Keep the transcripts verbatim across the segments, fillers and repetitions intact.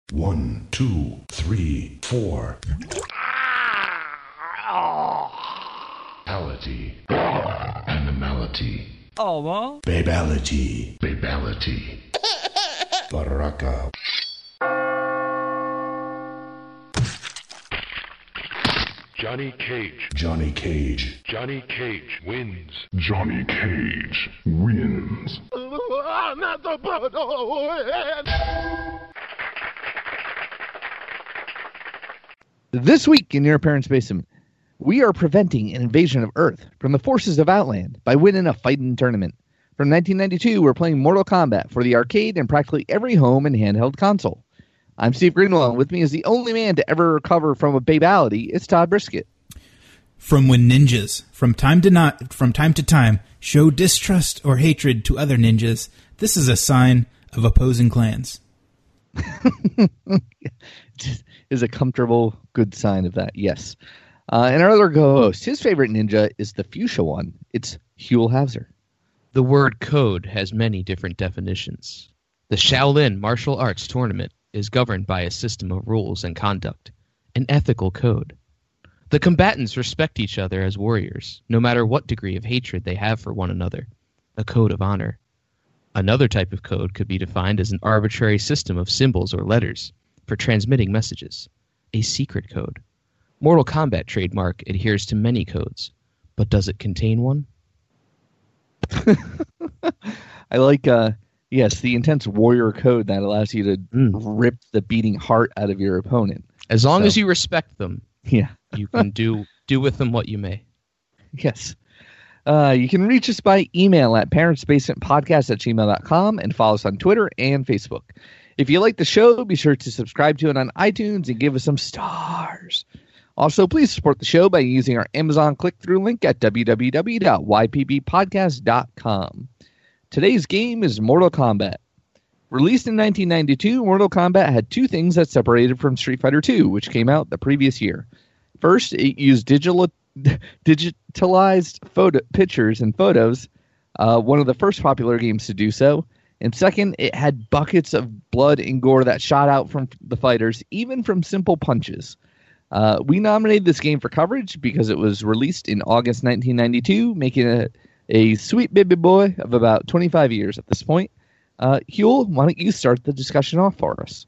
One, two, three, four. Ality. Animality. Oh, Babality. Babality. Baraka. Johnny Cage. Johnny Cage. Johnny Cage wins. Johnny Cage wins. This week in Your Parents' Basement, we are preventing an invasion of Earth from the forces of Outland by winning a fighting tournament. From nineteen ninety-two, we're playing Mortal Kombat for the arcade and practically every home and handheld console. I'm Steve Greenwell, and with me is the only man to ever recover from a babality. It's Todd Brisket. From when ninjas, from time to not, from time to time, show distrust or hatred to other ninjas, this is a sign of opposing clans. Is a comfortable, good sign of that, yes. Uh, and our other co-host, his favorite ninja is the fuchsia one. It's Huell Hauser. The word code has many different definitions. The Shaolin martial arts tournament is governed by a system of rules and conduct, an ethical code. The combatants respect each other as warriors, no matter what degree of hatred they have for one another, a code of honor. Another type of code could be defined as an arbitrary system of symbols or letters for transmitting messages, a secret code. Mortal Kombat trademark adheres to many codes, but does it contain one? I like, uh, yes, the intense warrior code that allows you to Mm. rip the beating heart out of your opponent. As long So- as you respect them, Yeah. you can do do with them what you may. Yes. Uh, you can reach us by email at parentsbasementpodcast at gmail dot com and follow us on Twitter and Facebook. If you like the show, be sure to subscribe to it on iTunes and give us some stars. Also, please support the show by using our Amazon click-through link at w w w dot y p b podcast dot com. Today's game is Mortal Kombat. Released in nineteen ninety-two, Mortal Kombat had two things that separated from Street Fighter two, which came out the previous year. First, it used digital, digitalized photo, pictures and photos, uh, one of the first popular games to do so. And second, it had buckets of blood and gore that shot out from the fighters, even from simple punches. Uh, we nominated this game for coverage because it was released in August nineteen ninety-two, making it a sweet baby boy of about twenty-five years at this point. Uh, Huell, why don't you start the discussion off for us?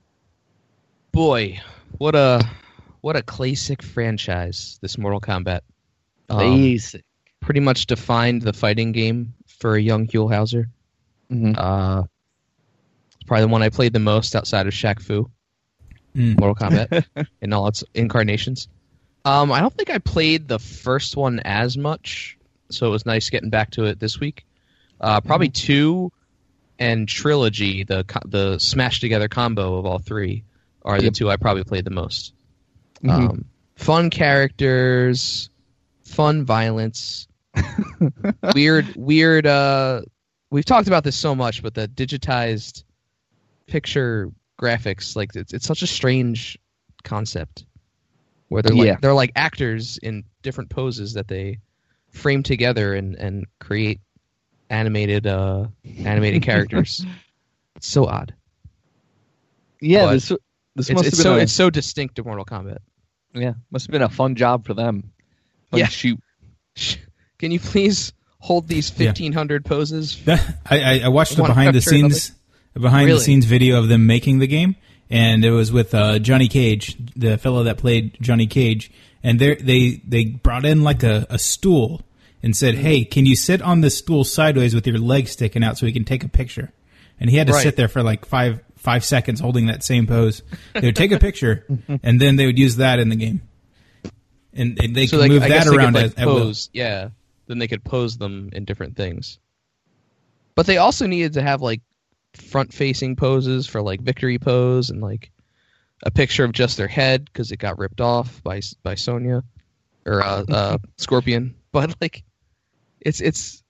Boy, what a what a classic franchise, this Mortal Kombat. Um, Basic. pretty much defined the fighting game for a young Huell Hauser. Mm-hmm. Uh, it's probably the one I played the most outside of Shaq Fu. Mm. Mortal Kombat in all its incarnations. Um, I don't think I played the first one as much, so it was nice getting back to it this week. Uh, probably mm-hmm. two and Trilogy, the the smashed together combo of all three, are the yep. two I probably played the most. Mm-hmm. Um, fun characters, fun violence, weird, weird. Uh, we've talked about this so much, but the digitized picture graphics, like it's it's such a strange concept where they're like yeah. they're like actors in different poses that they frame together and, and create animated uh animated characters. It's so odd. Yeah, But this this It's, must it's have so been a, it's so distinct to Mortal Kombat. yeah, must have been a fun job for them. Fun Yeah. shoot. Can you please hold these fifteen hundred poses? That, I, I- I watched the One behind the after another. scenes behind Really? the scenes video of them making the game, and it was with uh, Johnny Cage, the fellow that played Johnny Cage, and they they they brought in like a, a stool and said, "Hey, can you sit on this stool sideways with your legs sticking out so we can take a picture?" And he had to Right. sit there for like five five seconds holding that same pose. They would take a picture, and then they would use that in the game, and, and they So could like, move I that guess they around could, at, like, at will. pose. Yeah, then they could pose them in different things. But they also needed to have like front-facing poses for like victory pose and like a picture of just their head because it got ripped off by by Sonya or uh, uh, Scorpion. But like, it's it's.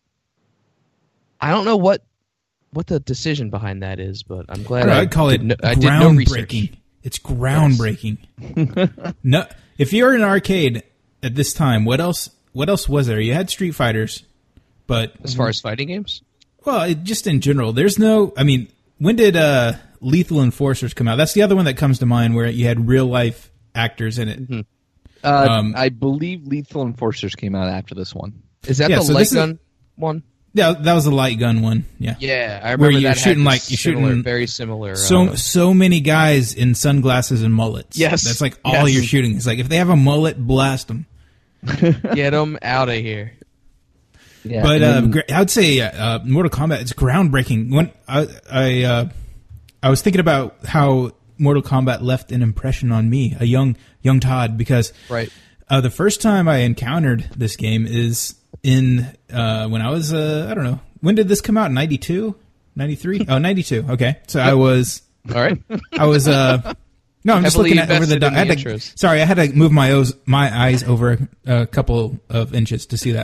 I don't know what what the decision behind that is, but I'm glad I, I'd call it did no, I did no research. groundbreaking. It's groundbreaking. No, if you're in an arcade at this time, what else? What else was there? You had Street Fighters, but As far as fighting games, well, it, just in general, there's no. I mean, when did uh, Lethal Enforcers come out. That's the other one that comes to mind where you had real life actors in it. Mm-hmm. Uh, Um, I believe Lethal Enforcers came out after this one. Is that Yeah, the so light this is- gun one? Yeah, that was a light gun one. Yeah. Yeah, I remember Where you're that had shooting, this like, you're similar, shooting very similar. So uh, so many guys in sunglasses and mullets. Yes. That's like all Yes. you're shooting. It's like if they have a mullet, blast them. get them out of here. Yeah, But and uh, then- gra- I would say uh, Mortal Kombat. It's groundbreaking. When I I uh, I was thinking about how Mortal Kombat left an impression on me, a young young Todd, because Right. uh, the first time I encountered this game is in uh, when I was uh, I don't know, when did this come out? ninety-two? ninety-three? Oh, ninety-two. Okay, so I was All right. I was uh no, I'm just Heavily looking at over the. invested Do- in I had the to, intros. sorry, I had to move my O's, my eyes over a couple of inches to see that.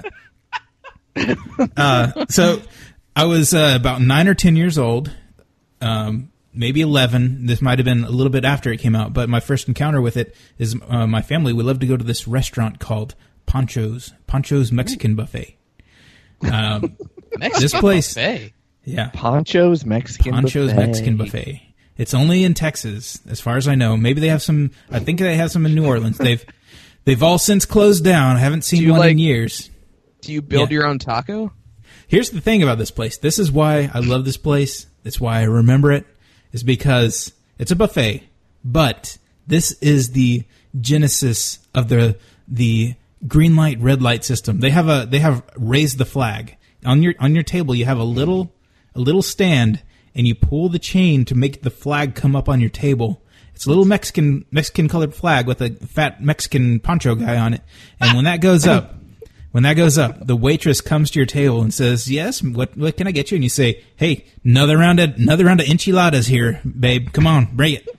uh, so I was uh, about nine or ten years old, um, maybe eleven. This might have been a little bit after it came out, but my first encounter with it is uh, my family. We loved to go to this restaurant called Pancho's Pancho's Mexican Buffet. Um, this place, Buffet. yeah, Poncho's Mexican Pancho's Buffet. Mexican Buffet. It's only in Texas, as far as I know. Maybe they have some. I think they have some in New Orleans. They've they've all since closed down. I haven't seen you one in like- years. Do you build Yeah. your own taco? Here's the thing about this place. This is why I love this place. It's why I remember it. Is because it's a buffet, but this is the genesis of the the green light red light system. They have a they have raised the flag on your on your table. You have a little a little stand, and you pull the chain to make the flag come up on your table. It's a little Mexican Mexican colored flag with a fat Mexican poncho guy on it, and when that goes up. When that goes up, the waitress comes to your table and says, "Yes, what what can I get you?" And you say, "Hey, another round of another round of enchiladas here, babe. Come on, bring it."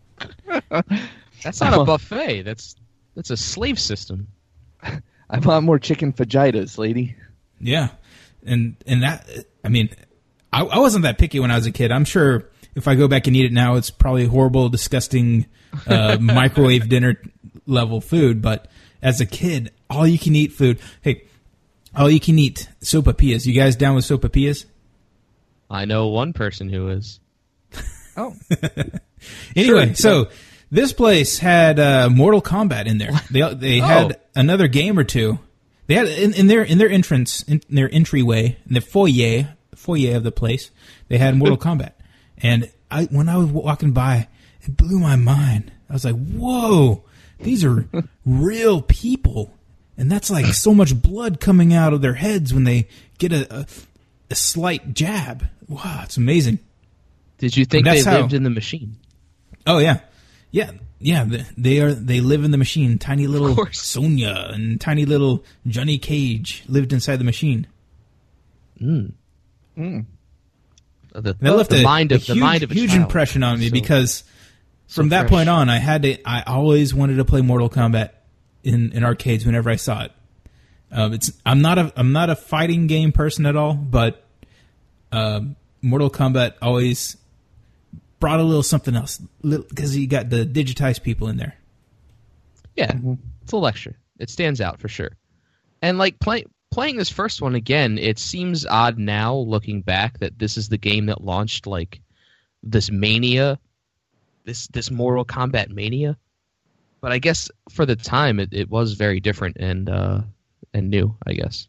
That's not a buffet. That's that's a slave system. I want more chicken fajitas, lady. Yeah, and and that I mean, I, I wasn't that picky when I was a kid. I'm sure if I go back and eat it now, it's probably horrible, disgusting, uh, microwave dinner level food. But as a kid, all you can eat food. Hey, all you can eat sopapillas. You guys down with sopapillas? I know one person who is. Oh, Anyway, Sure. so this place had uh, Mortal Kombat in there. They they Oh. had another game or two. They had in, in their in their entrance, in their entryway, in the foyer foyer of the place. They had Mortal Kombat, and I when I was walking by, it blew my mind. I was like, "Whoa, these are real people." And that's like so much blood coming out of their heads when they get a, a, a slight jab. Wow, it's amazing. Did you think they That's how- lived in the machine? Oh yeah, yeah, yeah. They, they are. They live in the machine. Tiny little course. Sonya and tiny little Johnny Cage lived inside the machine. The, And that left the a, mind a of the huge, mind of a huge child. impression on me So- because from that fresh. point on, I had to. I always wanted to play Mortal Kombat in, in arcades whenever I saw it. Um, it's. I'm not a. I'm not a fighting game person at all, but um, Mortal Kombat always brought a little something else because you got the digitized people in there. Yeah, it's a lecture. It stands out for sure. And like play, playing this first one again, it seems odd now looking back that this is the game that launched like this mania, this this Mortal Kombat mania. But I guess for the time, it, it was very different and uh, and new. I guess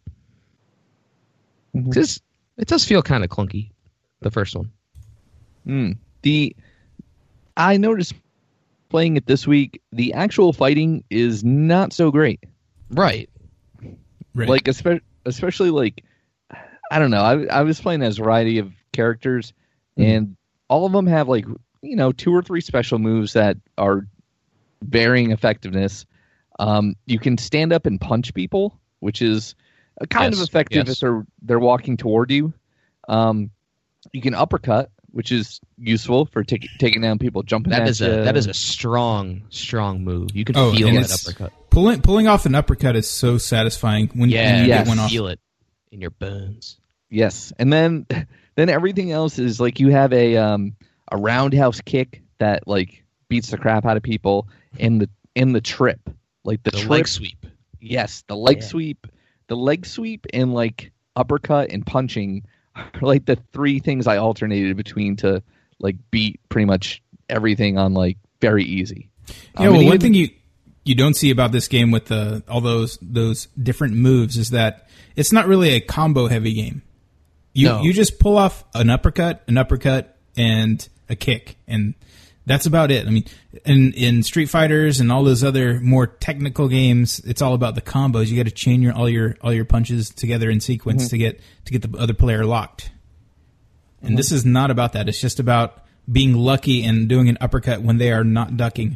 because it does feel kind of clunky, the first one. Mm. The I noticed playing it this week, the actual fighting is not so great. Right. Right. Like especially, especially like I don't know. I I was playing as a variety of characters, and all of them have like you know two or three special moves that are varying effectiveness. Um, you can stand up and punch people, which is uh, kind Yes, of effective yes. if they're they're walking toward you. Um, you can uppercut, which is useful for tak- taking down people jumping That at is you. a that is a strong strong move. You can Oh, feel and that it's- uppercut. Pulling pulling off an uppercut is so satisfying when, Yeah, when you yes. get one off. feel it in your bones. Yes, and then then everything else is like you have a um a roundhouse kick that like beats the crap out of people, and the and the trip like the, The trip. leg sweep. Yes, the leg Yeah. sweep, the leg sweep, and like uppercut and punching are like the three things I alternated between to like beat pretty much everything on like very easy. Yeah, Um, well, and one even- thing you you don't see about this game with the all those those different moves is that it's not really a combo heavy game. You No. you just pull off an uppercut, an uppercut, and a kick, and that's about it. I mean, in in Street Fighters and all those other more technical games, it's all about the combos. You got to chain your all your all your punches together in sequence to get to get the other player locked. And this is not about that. It's just about being lucky and doing an uppercut when they are not ducking.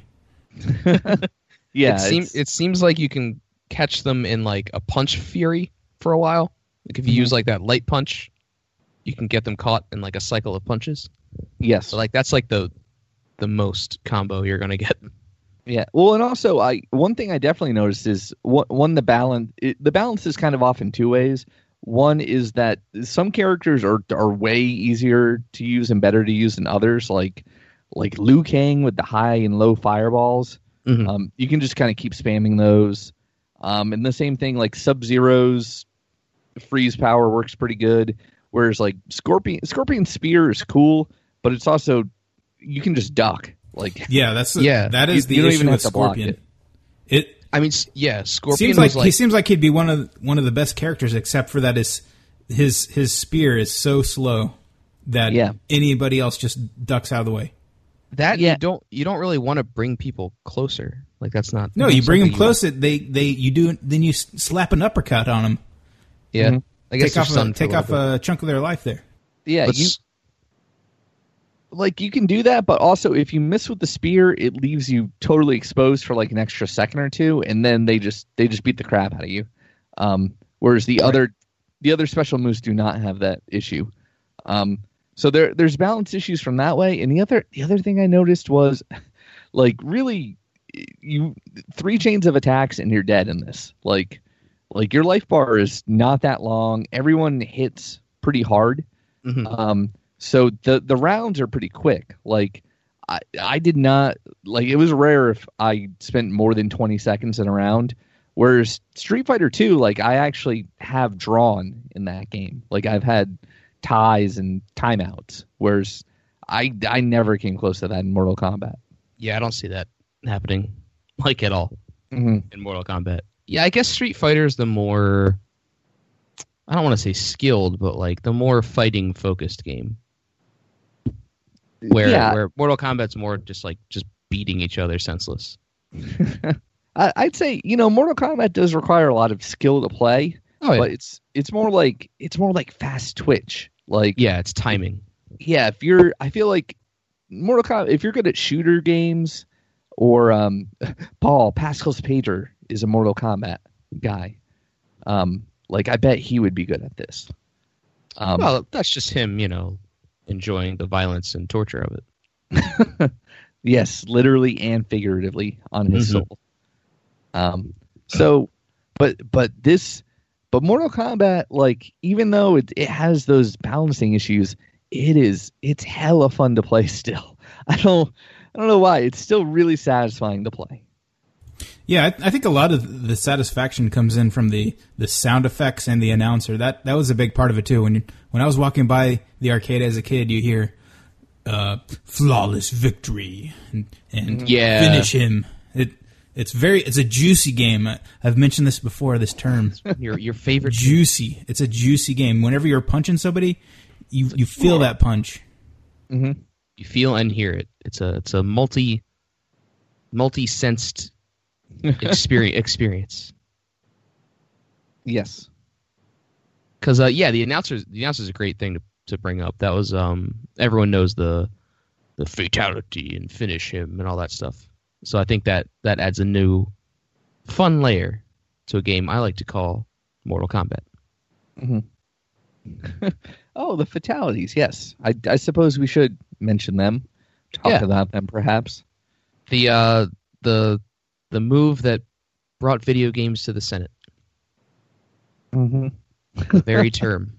yeah, it seems it's- it seems like you can catch them in like a punch fury for a while. Like if you use like that light punch, you can get them caught in like a cycle of punches. yes, So like that's like the the most combo you're gonna get. yeah. Well, and also, I one thing I definitely noticed is one, one the balance. It, the balance is kind of off in two ways. One is that some characters are are way easier to use and better to use than others. Like like Liu Kang with the high and low fireballs. Mhm. Um, you can just kind of keep spamming those. Um, and the same thing, like Sub Zero's freeze power works pretty good. Whereas like Scorpion Scorpion Spear is cool, but it's also you can just duck. Like Yeah, that's the, Yeah. that is You- the you don't issue even have with to block Scorpion. it. It I mean, s- yeah, Scorpion seems like, was like he seems like he'd be one of one of the best characters, except for that his his his spear is so slow that Yeah. anybody else just ducks out of the way. that. Yeah. You don't you don't really want to bring people closer. Like that's not. No, you bring them something close. It they they you do then you s- slap an uppercut on them. Yeah, Mhm. I guess Take off they're a, stunned for take a off little bit. a chunk of their life there. yeah, But you s- like you can do that, but also if you miss with the spear, it leaves you totally exposed for like an extra second or two, and then they just they just beat the crap out of you. Um, whereas the Right. other the other special moves do not have that issue. Um, so there there's balance issues from that way. And the other the other thing I noticed was like really you three chains of attacks and you're dead in this. Like like your life bar is not that long. Everyone hits pretty hard. Mhm. Um, so the the rounds are pretty quick. Like I I did not like it was rare if I spent more than twenty seconds in a round. Whereas Street Fighter two, like I actually have drawn in that game. Like I've had ties and timeouts. Whereas I I never came close to that in Mortal Kombat. yeah, I don't see that happening like at all Mm-hmm. in Mortal Kombat. Yeah, I guess Street Fighter is the more. I don't want to say skilled, but like the more fighting focused game. Where yeah, where Mortal Kombat's more just like just beating each other senseless. I, I'd say you know Mortal Kombat does require a lot of skill to play, Oh but it's it's more like it's more like fast twitch. Like yeah, it's timing. yeah, if you're, I feel like Mortal Kombat, if you're good at shooter games, or um, Paul Pascal's pager is a Mortal Kombat guy. Um, like I bet he would be good at this. Um, Well, that's just him, you know, enjoying the violence and torture of it. yes, literally and figuratively on his Mhm. soul. Um, so, but but this, but Mortal Kombat, like even though it it has those balancing issues, it is it's hella fun to play still. I don't I don't know why. It's still really satisfying to play. Yeah, I, I think a lot of the satisfaction comes in from the, the sound effects and the announcer. That that was a big part of it too. When you, when I was walking by the arcade as a kid, you hear uh, "flawless victory" and, and Yeah. finish him. It it's very it's a juicy game. I, I've mentioned this before. This term, Your your favorite juicy. It's a juicy game. Whenever you're punching somebody, you you feel that punch. you feel and hear it. It's a it's a multi multi sensed experience experience. Yes. Because uh, yeah, the announcers the announcer's a great thing to, to bring up. That was um everyone knows the the fatality and finish him and all that stuff. So I think that that adds a new fun layer to a game I like to call Mortal Kombat. Oh, the fatalities. Yes, I, I suppose we should mention them. Talk Yeah. about them, perhaps. The uh the the move that brought video games to the Senate. Mm-hmm. The very term.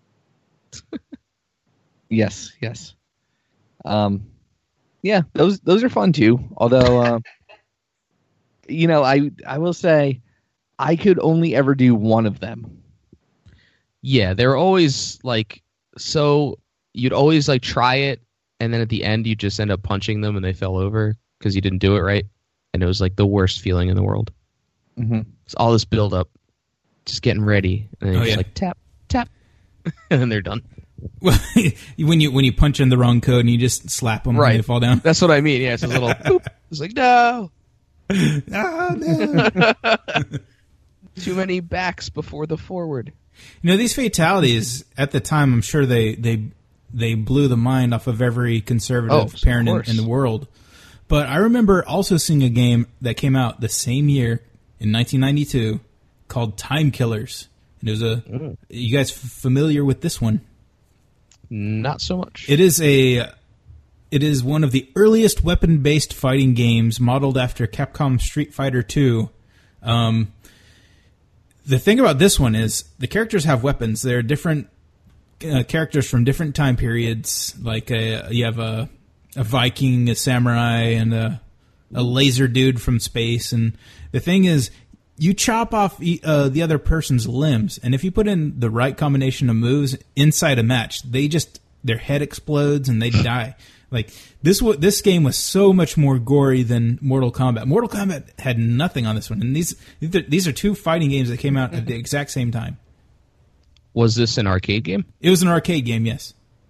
Yes, yes. Um, yeah, those those are fun too. Although, uh, you know, I I will say, I could only ever do one of them. Yeah, they're always like so. You'd always like try it, and then at the end you just end up punching them and they fell over because you didn't do it right, and it was like the worst feeling in the world. Mm-hmm. It's all this build up, just getting ready, and then Oh, you're just yeah. like tap tap, and then they're done. Well, when you when you punch in the wrong code and you just slap them Right. and they fall down. That's what I mean. Yeah, it's a little boop. It's like no, Ah, no. too many backs before the forward. You know, these fatalities at the time, I'm sure they they they blew the mind off of every conservative Oh, of parent in, course. in the world. But I remember also seeing a game that came out the same year in nineteen ninety-two called Time Killers. And it was a. Mm. You guys f- familiar with this one? Not so much. It is a. It is one of the earliest weapon-based fighting games modeled after Capcom Street Fighter two. Um, the thing about this one is the characters have weapons. They're different uh, characters from different time periods. Like a, you have a, a Viking, a samurai, and a, a laser dude from space. And the thing is, you chop off e- uh, the other person's limbs, and if you put in the right combination of moves inside a match, they just their head explodes and they die. Like this, w- this game was so much more gory than Mortal Kombat. Mortal Kombat had nothing on this one, and these these are two fighting games that came out at the exact same time. Was this an arcade game? It was an arcade game, yes.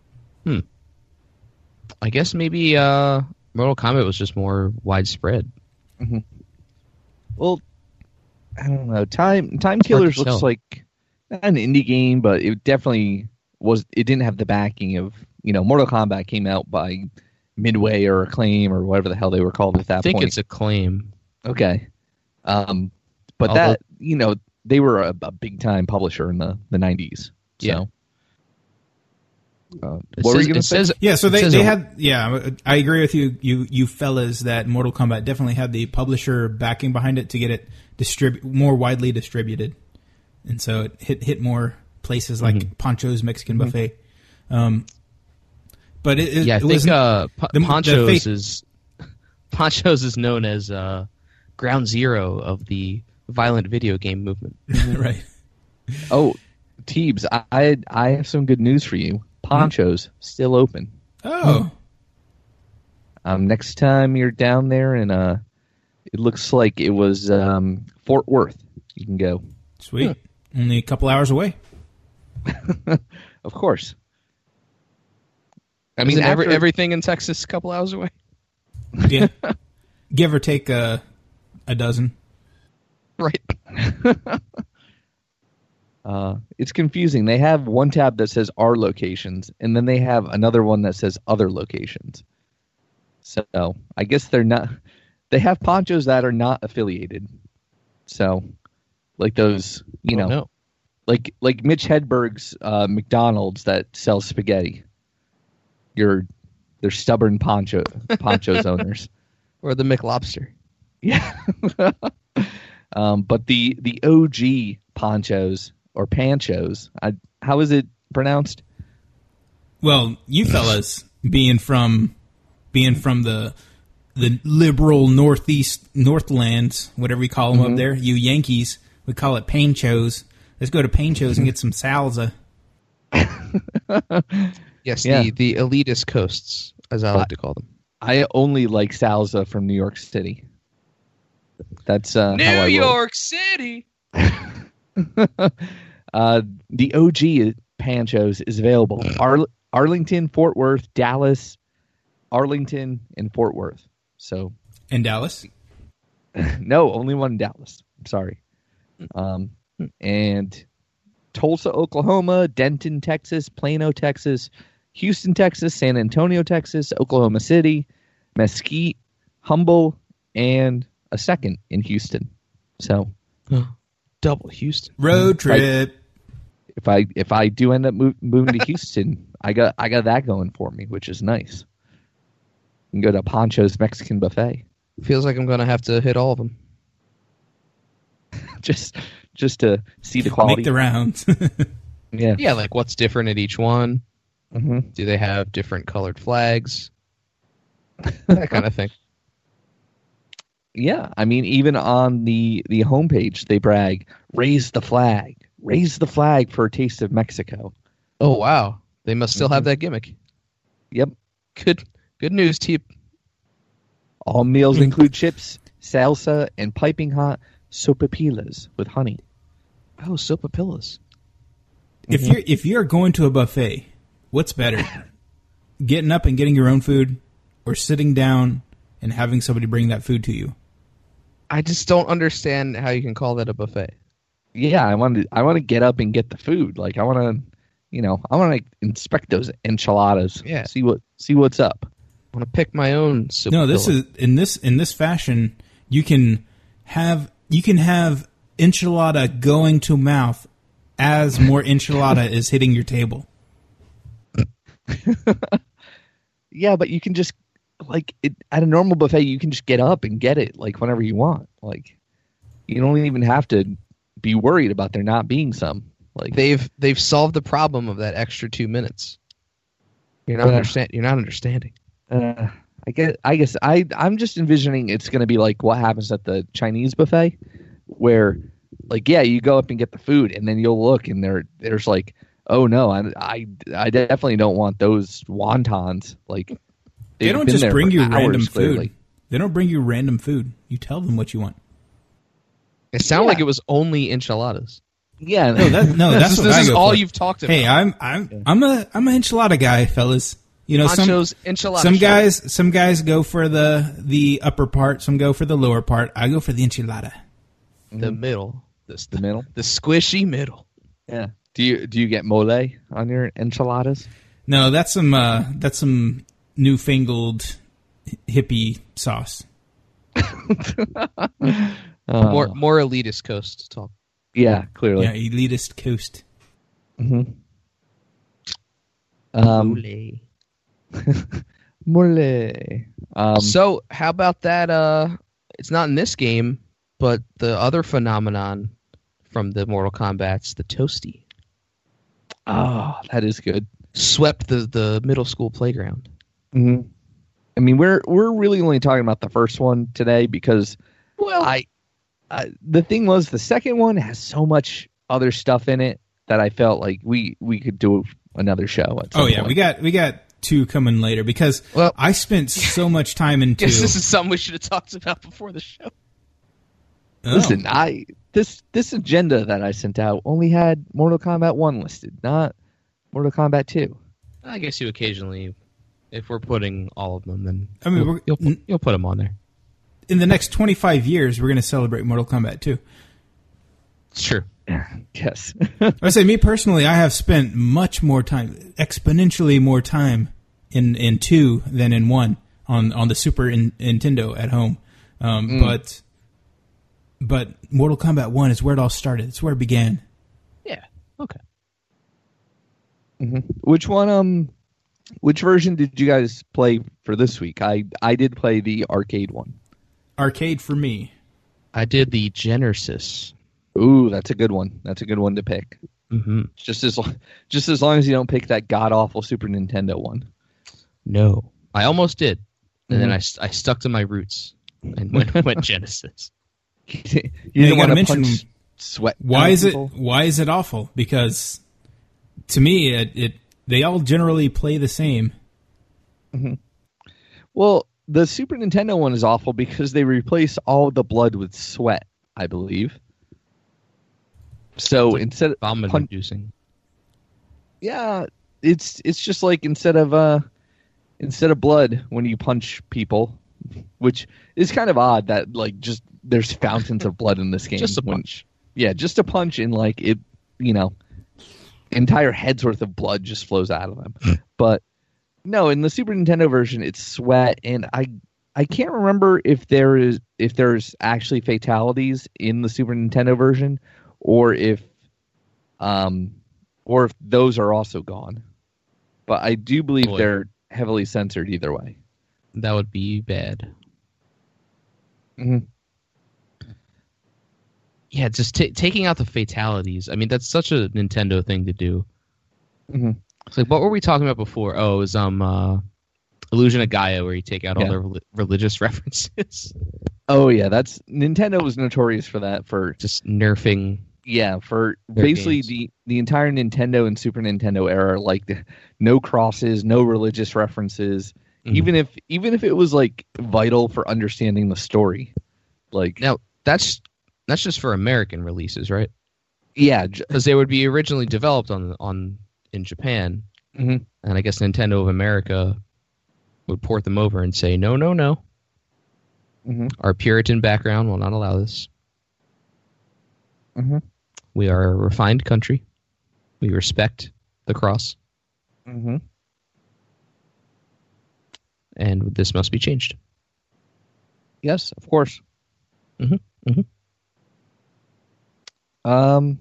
I guess maybe uh, Mortal Kombat was just more widespread. Well, I don't know. Time Time hard to Killers tell. looks like not an indie game, but it definitely was. It didn't have the backing of, you know, Mortal Kombat came out by Midway or Acclaim or whatever the hell they were called at that I think point. it's Acclaim. Okay. Um, but Although- that, you know, they were a, a big time publisher in the, the nineties. So. Yeah. Uh, It what were says, you going it to say? says Yeah, so it they, says they a- had yeah. I agree with you, you you fellas, that Mortal Kombat definitely had the publisher backing behind it to get it distrib- more widely distributed, and so it hit hit more places like Mm-hmm. Pancho's Mexican Buffet. Um, but it, it, Yeah, I it think was uh, P- the- the Ponchos fa- is Ponchos is known as uh, ground zero of the violent video game movement. right. Oh, Teebs, I, I I have some good news for you. Ponchos still open. Oh, Um, next time you're down there, and uh, it looks like it was um, Fort Worth. You can go, sweet. Only a couple hours away. of course. I I mean, mean, every, after- everything in Texas a couple hours away. Yeah, give or take a a dozen. Right. Uh, it's confusing. They have one tab that says our locations, and then they have another one that says other locations. So I guess they're not. They have ponchos that are not affiliated. So, like those, you Oh, know, no. like like Mitch Hedberg's uh, McDonald's that sells spaghetti. Your, they're stubborn poncho ponchos owners. Or the McLobster. Yeah. um, but the the O G ponchos or panchos, I, how is it pronounced? Well, you fellas, being from being from the the liberal northeast Northlands, whatever you call them Mm-hmm. up there, you Yankees, we call it Panchos. Let's go to Panchos and get some salsa. Yes, Yeah. the, the elitist coasts, as I like to call them. I only like salsa from New York City. That's uh, how I roll. City! Uh, the O G Panchos is available. Ar- Arlington, Fort Worth, Dallas, Arlington, and Fort Worth. So, In Dallas? no, only one in Dallas. I'm sorry. Um, and Tulsa, Oklahoma, Denton, Texas, Plano, Texas, Houston, Texas, San Antonio, Texas, Oklahoma City, Mesquite, Humble, and a second in Houston. So, Double Houston. Road trip. if I if I do end up move, moving to Houston, I got I got that going for me, which is nice. You can go to Pancho's Mexican Buffet. Feels like I'm going to have to hit all of them. just just to see the quality. Make the rounds. yeah. Yeah, like what's different at each one? hmm Do they have different colored flags? That kind of thing. Yeah. I mean, even on the, the homepage, they brag, raise the flag. Raise the flag for a taste of Mexico. Oh, wow. They must still have that gimmick. Yep. Good good news, Teep. All meals include chips, salsa, and piping hot sopapillas with honey. Oh, sopapillas. If you're if you're going to a buffet, what's better? Getting up and getting your own food, or sitting down and having somebody bring that food to you? I just don't understand how you can call that a buffet. Yeah, I want to. I want to get up and get the food. Like I want to, you know, I want to inspect those enchiladas. Yeah. See what see what's up. I want to pick my own sopapilla. No, this is in this in this fashion. You can have you can have enchilada going to mouth as more enchilada is hitting your table. Yeah, but you can just like it, at a normal buffet, you can just get up and get it like whenever you want. Like you don't even have to be worried about there not being some. Like They've they've solved the problem of that extra two minutes. You're not Uh. understand. You're not understanding. Uh, I guess I guess I I'm just envisioning it's going to be like what happens at the Chinese buffet, where like yeah you go up and get the food and then you'll look and there there's like oh no I I, I definitely don't want those wontons like They they've don't been just there bring for you hours, random clearly. food. They don't bring you random food. You tell them what you want. It sounded Yeah. like it was only enchiladas. Yeah, No, that, no, that's this what this I is go all for. you've talked about. Hey, I'm I'm I'm a I'm an enchilada guy, fellas. You know, some Poncho's enchilada. some shop. guys some guys go for the the upper part, some go for the lower part. I go for the enchilada. the middle, the, the middle. the squishy middle. Yeah. Do you do you get mole on your enchiladas? No, that's some uh, that's some newfangled hippie sauce. Uh, More more elitist coast talk. yeah, clearly. Yeah, elitist coast. Um, mole. Um, So how about that? Uh, it's not in this game, but the other phenomenon from the Mortal Kombat's the Toasty oh, that is good. swept the, the middle school playground. hmm I mean, we're we're really only talking about the first one today because Well, I, I the thing was the second one has so much other stuff in it that I felt like we we could do another show. At some Oh yeah, point. we got we got two coming later because Well- I spent so much time into. guess this is something we should have talked about before the show. Oh. Listen, I this this agenda that I sent out only had Mortal Kombat one listed, not Mortal Kombat two. I guess you occasionally, if we're putting all of them, then I mean, you'll, we're- you'll, put, you'll put them on there. in the next twenty-five years, we're going to celebrate Mortal Kombat two. It's true. Yes. I say, me personally, I have spent much more time, exponentially more time in, in two than in one on, on the Super in, Nintendo at home. Um, But but Mortal Kombat one is where it all started. It's where it began. Yeah. Okay. Which one? Um, which version did you guys play for this week? I I did play the arcade one. Arcade for me. I did the Genesis. Ooh, that's a good one. That's a good one to pick. Mm-hmm. Just as just as long as you don't pick that god awful Super Nintendo one. No, I almost did, and then Mhm. I, st- I stuck to my roots and went went Genesis. you Yeah, didn't you want gotta to mention punch sweat. Why out of is it people? why is it awful? Because to me, it, it they all generally play the same. Well, the Super Nintendo one is awful because they replace all the blood with sweat, I believe. So instead of Vomit pun- inducing. yeah, it's it's just like instead of uh instead of blood when you punch people, which is kind of odd that like just there's fountains of blood in this game. Just a when- punch. Yeah, just a punch and like it, you know, entire head's worth of blood just flows out of them. But no, in the Super Nintendo version, it's sweat, and I I can't remember if there is if there's actually fatalities in the Super Nintendo version, or if um or if those are also gone. But I do believe Boy. they're heavily censored either way. That would be bad. hmm Yeah, just ta taking out the fatalities. I mean, that's such a Nintendo thing to do. hmm It's like, what were we talking about before? Oh, it was um, uh, Illusion of Gaia, where you take out all Yeah. the rel- religious references. Oh yeah, that's Nintendo was notorious for that. For Just nerfing. yeah, for Their basically games. the the entire Nintendo and Super Nintendo era, like the, no crosses, no religious references, Mhm. even if even if it was like vital for understanding the story. Like, Now that's that's just for American releases, right? yeah, j- Because they would be originally developed on on in Japan, mhm. and I guess Nintendo of America would port them over and say, no, no, no. Mhm. Our Puritan background will not allow this. Mhm. We are a refined country. We respect the cross, Mhm. and this must be changed. Yes, of course. Mhm, mhm. Um.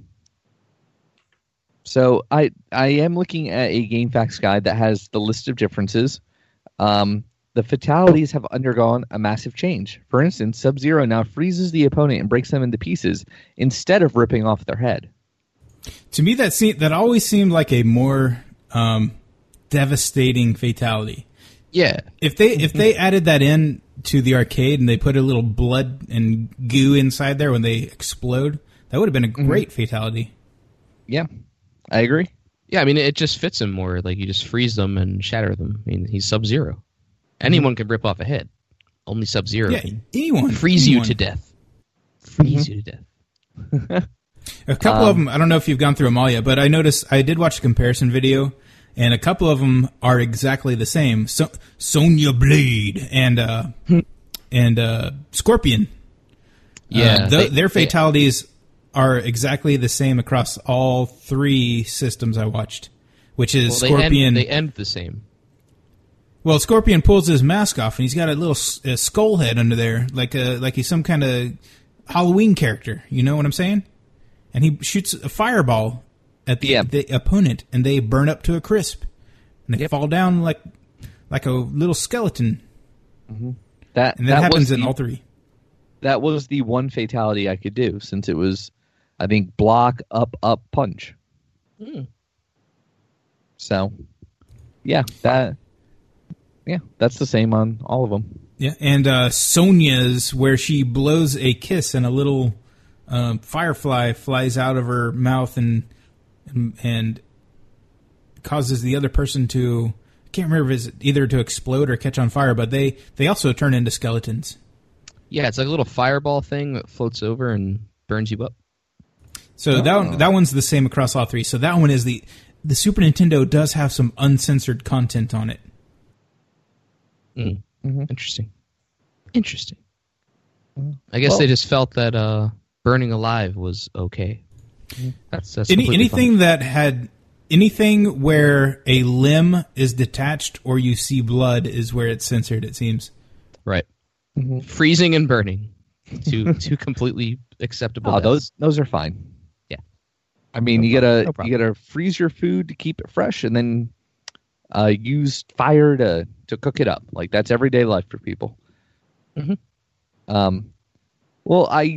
So I I am looking at a GameFAQs guide that has the list of differences. Um, the fatalities have undergone a massive change. For instance, Sub-Zero now freezes the opponent and breaks them into pieces instead of ripping off their head. To me, that seemed, that always seemed like a more um, devastating fatality. Yeah. If they if they added that in to the arcade and they put a little blood and goo inside there when they explode, that would have been a great fatality. Yeah, I agree. Yeah, I mean, it just fits him more. Like, you just freeze them and shatter them. I mean, he's Sub-Zero. Anyone can rip off a head. Only Sub-Zero Yeah, can anyone freeze anyone. you to death. Freeze you to death. A couple Um, of them, I don't know if you've gone through them all yet, but I noticed I did watch a comparison video, and a couple of them are exactly the same. So, Sonya Blade and uh, and uh, Scorpion. Yeah. Uh, th- they- their they- fatalities are exactly the same across all three systems I watched, which is well, they Scorpion. End, they end the same. Well, Scorpion pulls his mask off, and he's got a little s- a skull head under there, like a like he's some kind of Halloween character. You know what I'm saying? And he shoots a fireball at the, Yeah. the opponent, and they burn up to a crisp, and they Yep. fall down like like a little skeleton. That And that, that happens was in the, all three. that was the one fatality I could do, since it was, I think, block, up, up, punch. Hmm. So, yeah, that, yeah, that's the same on all of them. Yeah, and uh, Sonya's where she blows a kiss and a little um, firefly flies out of her mouth and and, and causes the other person to I can't remember if it's either to explode or catch on fire, but they, they also turn into skeletons. Yeah, it's like a little fireball thing that floats over and burns you up. So that one, that one's the same across all three. So that one is the the Super Nintendo does have some uncensored content on it. Mm. Mhm. Interesting. Interesting. I guess Well- they just felt that uh, burning alive was okay. That's, that's Any completely anything fine. that had anything where a limb is detached or you see blood is where it's censored. It seems. Right. Mm-hmm. Freezing and burning. Two two completely acceptable Oh, deaths. those those are fine. Yeah. I mean, No you problem. gotta No problem. you gotta freeze your food to keep it fresh, and then uh, use fire to to cook it up. Like, that's everyday life for people. Mhm. Um, well, I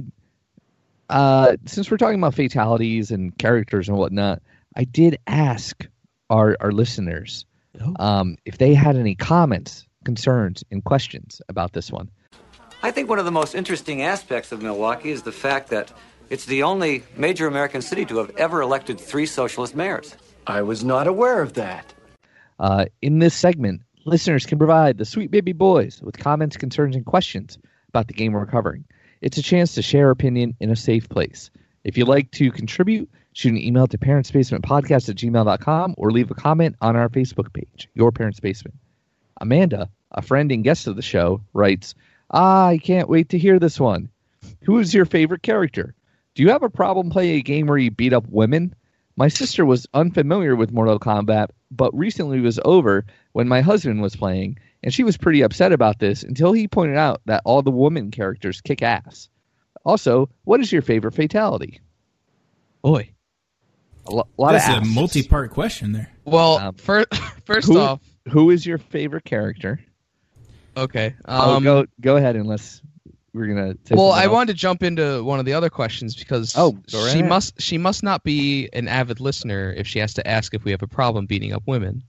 uh, since we're talking about fatalities and characters and whatnot, I did ask our our listeners Oh. um, if they had any comments, concerns, and questions about this one. I think one of the most interesting aspects of Milwaukee is the fact that it's the only major American city to have ever elected three socialist mayors. I was not aware of that. Uh, in this segment, listeners can provide the Sweet Baby Boys with comments, concerns, and questions about the game we're covering. It's a chance to share opinion in a safe place. If you'd like to contribute, shoot an email to parentsbasementpodcast at gmail dot com or leave a comment on our Facebook page, Your Parents Basement. Amanda, a friend and guest of the show, writes, "Ah, I can't wait to hear this one. Who is your favorite character? Do you have a problem playing a game where you beat up women? My sister was unfamiliar with Mortal Kombat, but recently was over when my husband was playing, and she was pretty upset about this until he pointed out that all the woman characters kick ass. Also, what is your favorite fatality?" Boy. A lo- lot That's of a asks. multi-part question there. Well, Um, fir- first Who, off, who is your favorite character? okay. oh, Um, go go ahead, unless we're gonna. Say well, something I else. wanted to jump into one of the other questions because Oh, go right she ahead. must she must not be an avid listener if she has to ask if we have a problem beating up women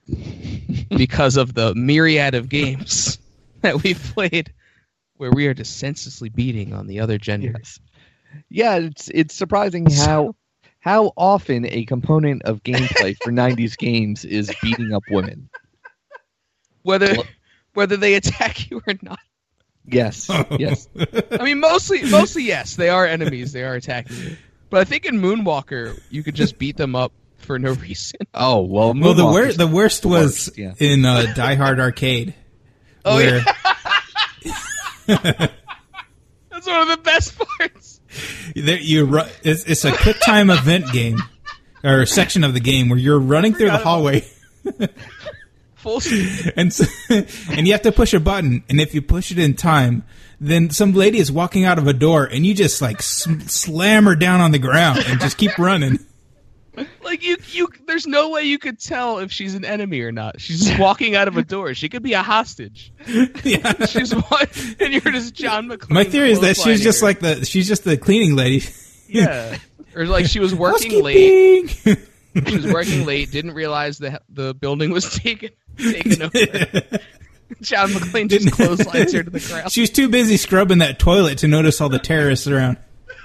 because of the myriad of games that we've played where we are just senselessly beating on the other gender. Yes. Yeah, it's it's surprising how how often a component of gameplay for nineties games is beating up women. Whether Well- whether they attack you or not. Yes, yes. I mean, mostly, mostly yes, they are enemies. They are attacking you. But I think in Moonwalker, you could just beat them up for no reason. Oh well. Well, the, wor- Moonwalker's the worst was worst, yeah. in uh, Die Hard Arcade. Oh, where yeah. That's one of the best parts. there you ru- it's, it's a quick time event game, or a section of the game where you're running through the hallway. Full speed. and so, and you have to push a button, and if you push it in time, then some lady is walking out of a door, and you just like sm- slam her down on the ground and just keep running. Like you, you. There's no way you could tell if she's an enemy or not. She's just walking out of a door. She could be a hostage. Yeah. She's one, and you're just John McClane. My theory is that she's just her. like the she's just the cleaning lady. Yeah, or like she was working late. Housekeeping. She was working late. Didn't realize the the building was taken taken over. John McClane just clotheslines her to the ground. She's too busy scrubbing that toilet to notice all the terrorists around.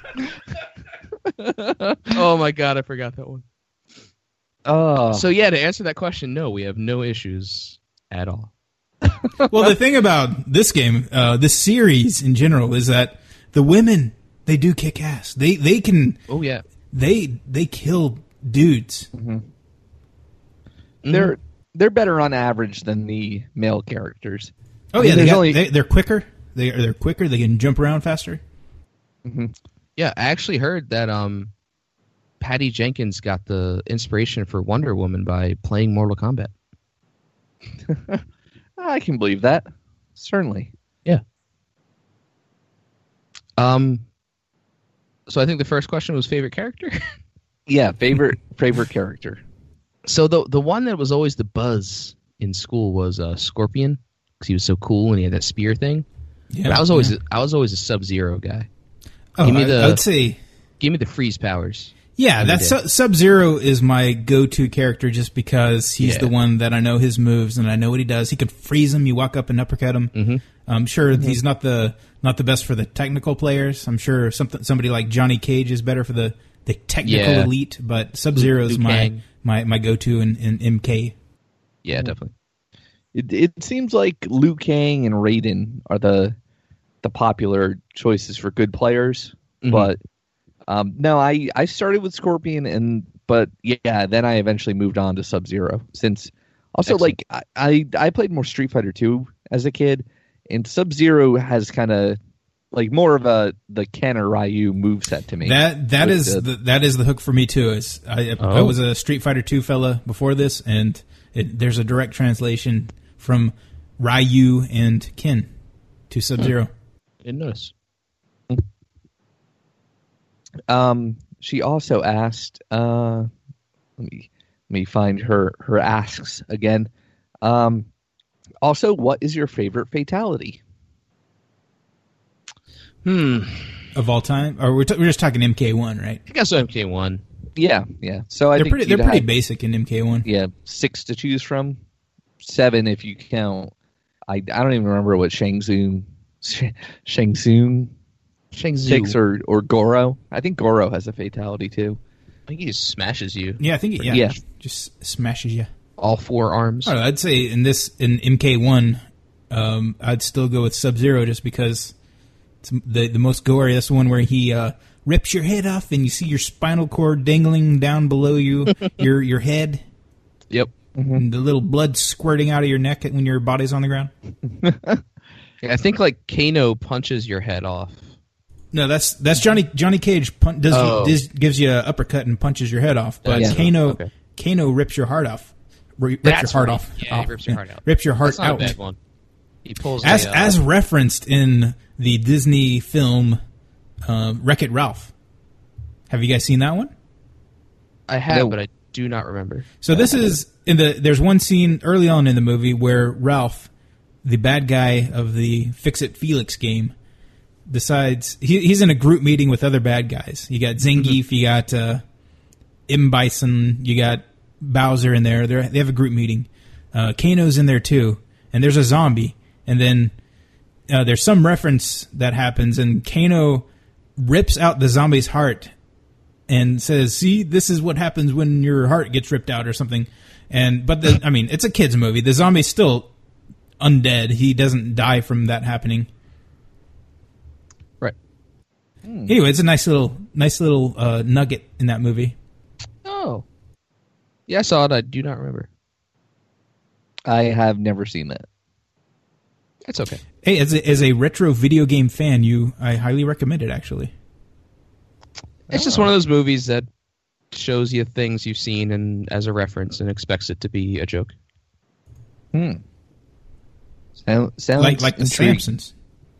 Oh my god, I forgot that one. Oh, So yeah, to answer that question, no, we have no issues at all. Well, the thing about this game, uh, this series in general, is that the women, they do kick ass. They they can Oh yeah, they they kill dudes. they're they're better on average than the male characters. Oh I mean, yeah, they there's got, only- they, they're quicker. They they're quicker. They can jump around faster. yeah. I actually heard that um, Patty Jenkins got the inspiration for Wonder Woman by playing Mortal Kombat. I can believe that. Certainly. Yeah. Um. So I think the first question was favorite character. Yeah, favorite favorite character. So the the one that was always the buzz in school was uh, Scorpion, because he was so cool and he had that spear thing. Yeah, But I was always yeah. a, I was always a Sub-Zero guy. Oh, give me I, the- I would say Give me the freeze powers. yeah. Every That's day. Sub Zero is my go-to character just because he's Yeah. the one that I know his moves and I know what he does. He could freeze him. You walk up and uppercut him. Mm-hmm. I'm sure he's not the not the best for the technical players. I'm sure something somebody like Johnny Cage is better for the, the technical Yeah. elite. But Sub Zero is Liu my, Kang. my my go-to in, in M K. Yeah, definitely. It it seems like Liu Kang and Raiden are the the popular choices for good players, Mhm. but um, no, I, I started with Scorpion and but yeah, then I eventually moved on to Sub Zero. Since also Excellent. like I, I I played more Street Fighter two as a kid, and Sub Zero has kind of like more of a the Ken or Ryu moveset to me. That that With is the- the, that is the hook for me too. Is I, I Oh. was a Street Fighter two fella before this, and it, there's a direct translation from Ryu and Ken to Sub Zero. Didn't notice. Um, she also asked, uh, let me let me find her her asks again. Um, also, what is your favorite fatality? Hmm. Of all time, or we're, t- we're just talking M K one, right? I guess M K one. Yeah, yeah. So I They're think pretty. They're you'd pretty have- basic in M K one. Yeah, six to choose from, seven if you count. I, I don't even remember what Shang Tsung, Shang Tsung Shang Tzu. six or or Goro. I think Goro has a fatality too. I think he just smashes you. Yeah, I think it, yeah, Yeah. just smashes you. All four arms. I don't know, I'd say in this in M K one, um, I'd still go with Sub Zero just because it's the the most gory. That's the one where he uh, rips your head off and you see your spinal cord dangling down below you, your your head, Yep. and the little blood squirting out of your neck when your body's on the ground. Yeah, I think like Kano punches your head off. No, that's that's Johnny Johnny Cage pun- does, Oh. does gives you an uppercut and punches your head off, but Yeah. Kano Okay. Kano rips your heart off. R- rips That's your heart right. off. Yeah, he off. rips your heart out. Rips your heart That's not out. a bad one. He pulls As a, uh, as referenced in the Disney film uh, Wreck-It Ralph. Have you guys seen that one? I have, No. but I do not remember. So this is in the. There's one scene early on in the movie where Ralph, the bad guy of the Fix It Felix game, decides he, he's in a group meeting with other bad guys. You got Zangief, you got uh, M. Bison, you got Bowser in there. They're, they have a group meeting. Uh, Kano's in there too, and there's a zombie. And then uh, there's some reference that happens, and Kano rips out the zombie's heart and says, "See, this is what happens when your heart gets ripped out," or something. And but the, I mean, it's a kids movie. The zombie's still undead. He doesn't die from that happening. Right. Anyway, it's a nice little nice little uh, nugget in that movie. Oh. Yeah, I saw it. I do not remember. I have never seen that. That's okay. Hey, as a, as a retro video game fan, you I highly recommend it. Actually, it's just one of those movies that shows you things you've seen and as a reference and expects it to be a joke. Hmm. Sound, sounds like like the intriguing. Simpsons.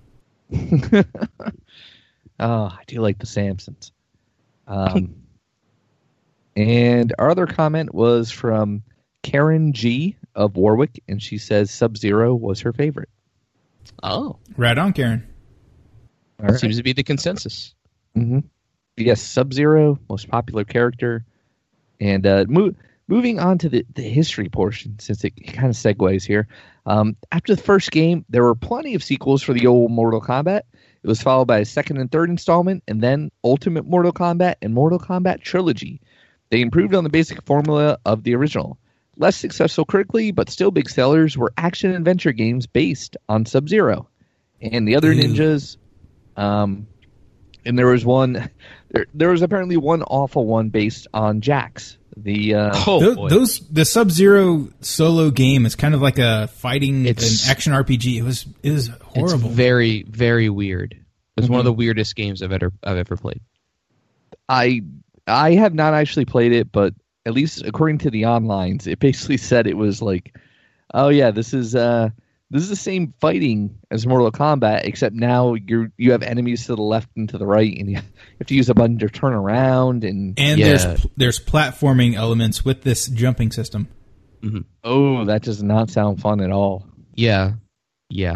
Oh, I do like the Simpsons. Um, and our other comment was from Karen G of Warwick, and she says Sub-Zero was her favorite. Oh. Right on, Karen. All right. Seems to be the consensus. Mm-hmm. Yes, Sub-Zero, most popular character. And uh, mo- moving on to the, the history portion, since it kind of segues here. Um, after the first game, there were plenty of sequels for the old Mortal Kombat. It was followed by a second and third installment, and then Ultimate Mortal Kombat and Mortal Kombat Trilogy. They improved on the basic formula of the original. Less successful critically, but still big sellers, were action-adventure games based on Sub-Zero. And the other Ooh. ninjas... Um, and there was one... There, there was apparently one awful one based on Jax. The uh, Oh, those, boy. those the Sub-Zero solo game is kind of like a fighting It's- an action R P G. It was it was horrible. It's very, very weird. It's Mm-hmm. one of the weirdest games I've ever I've ever played. I I have not actually played it, but at least according to the onlines, it basically said it was like, oh yeah, this is uh this is the same fighting as Mortal Kombat, except now you you have enemies to the left and to the right, and you have to use a button to turn around. And, and Yeah. there's there's platforming elements with this jumping system. oh, that does not sound fun at all. Yeah. Yeah.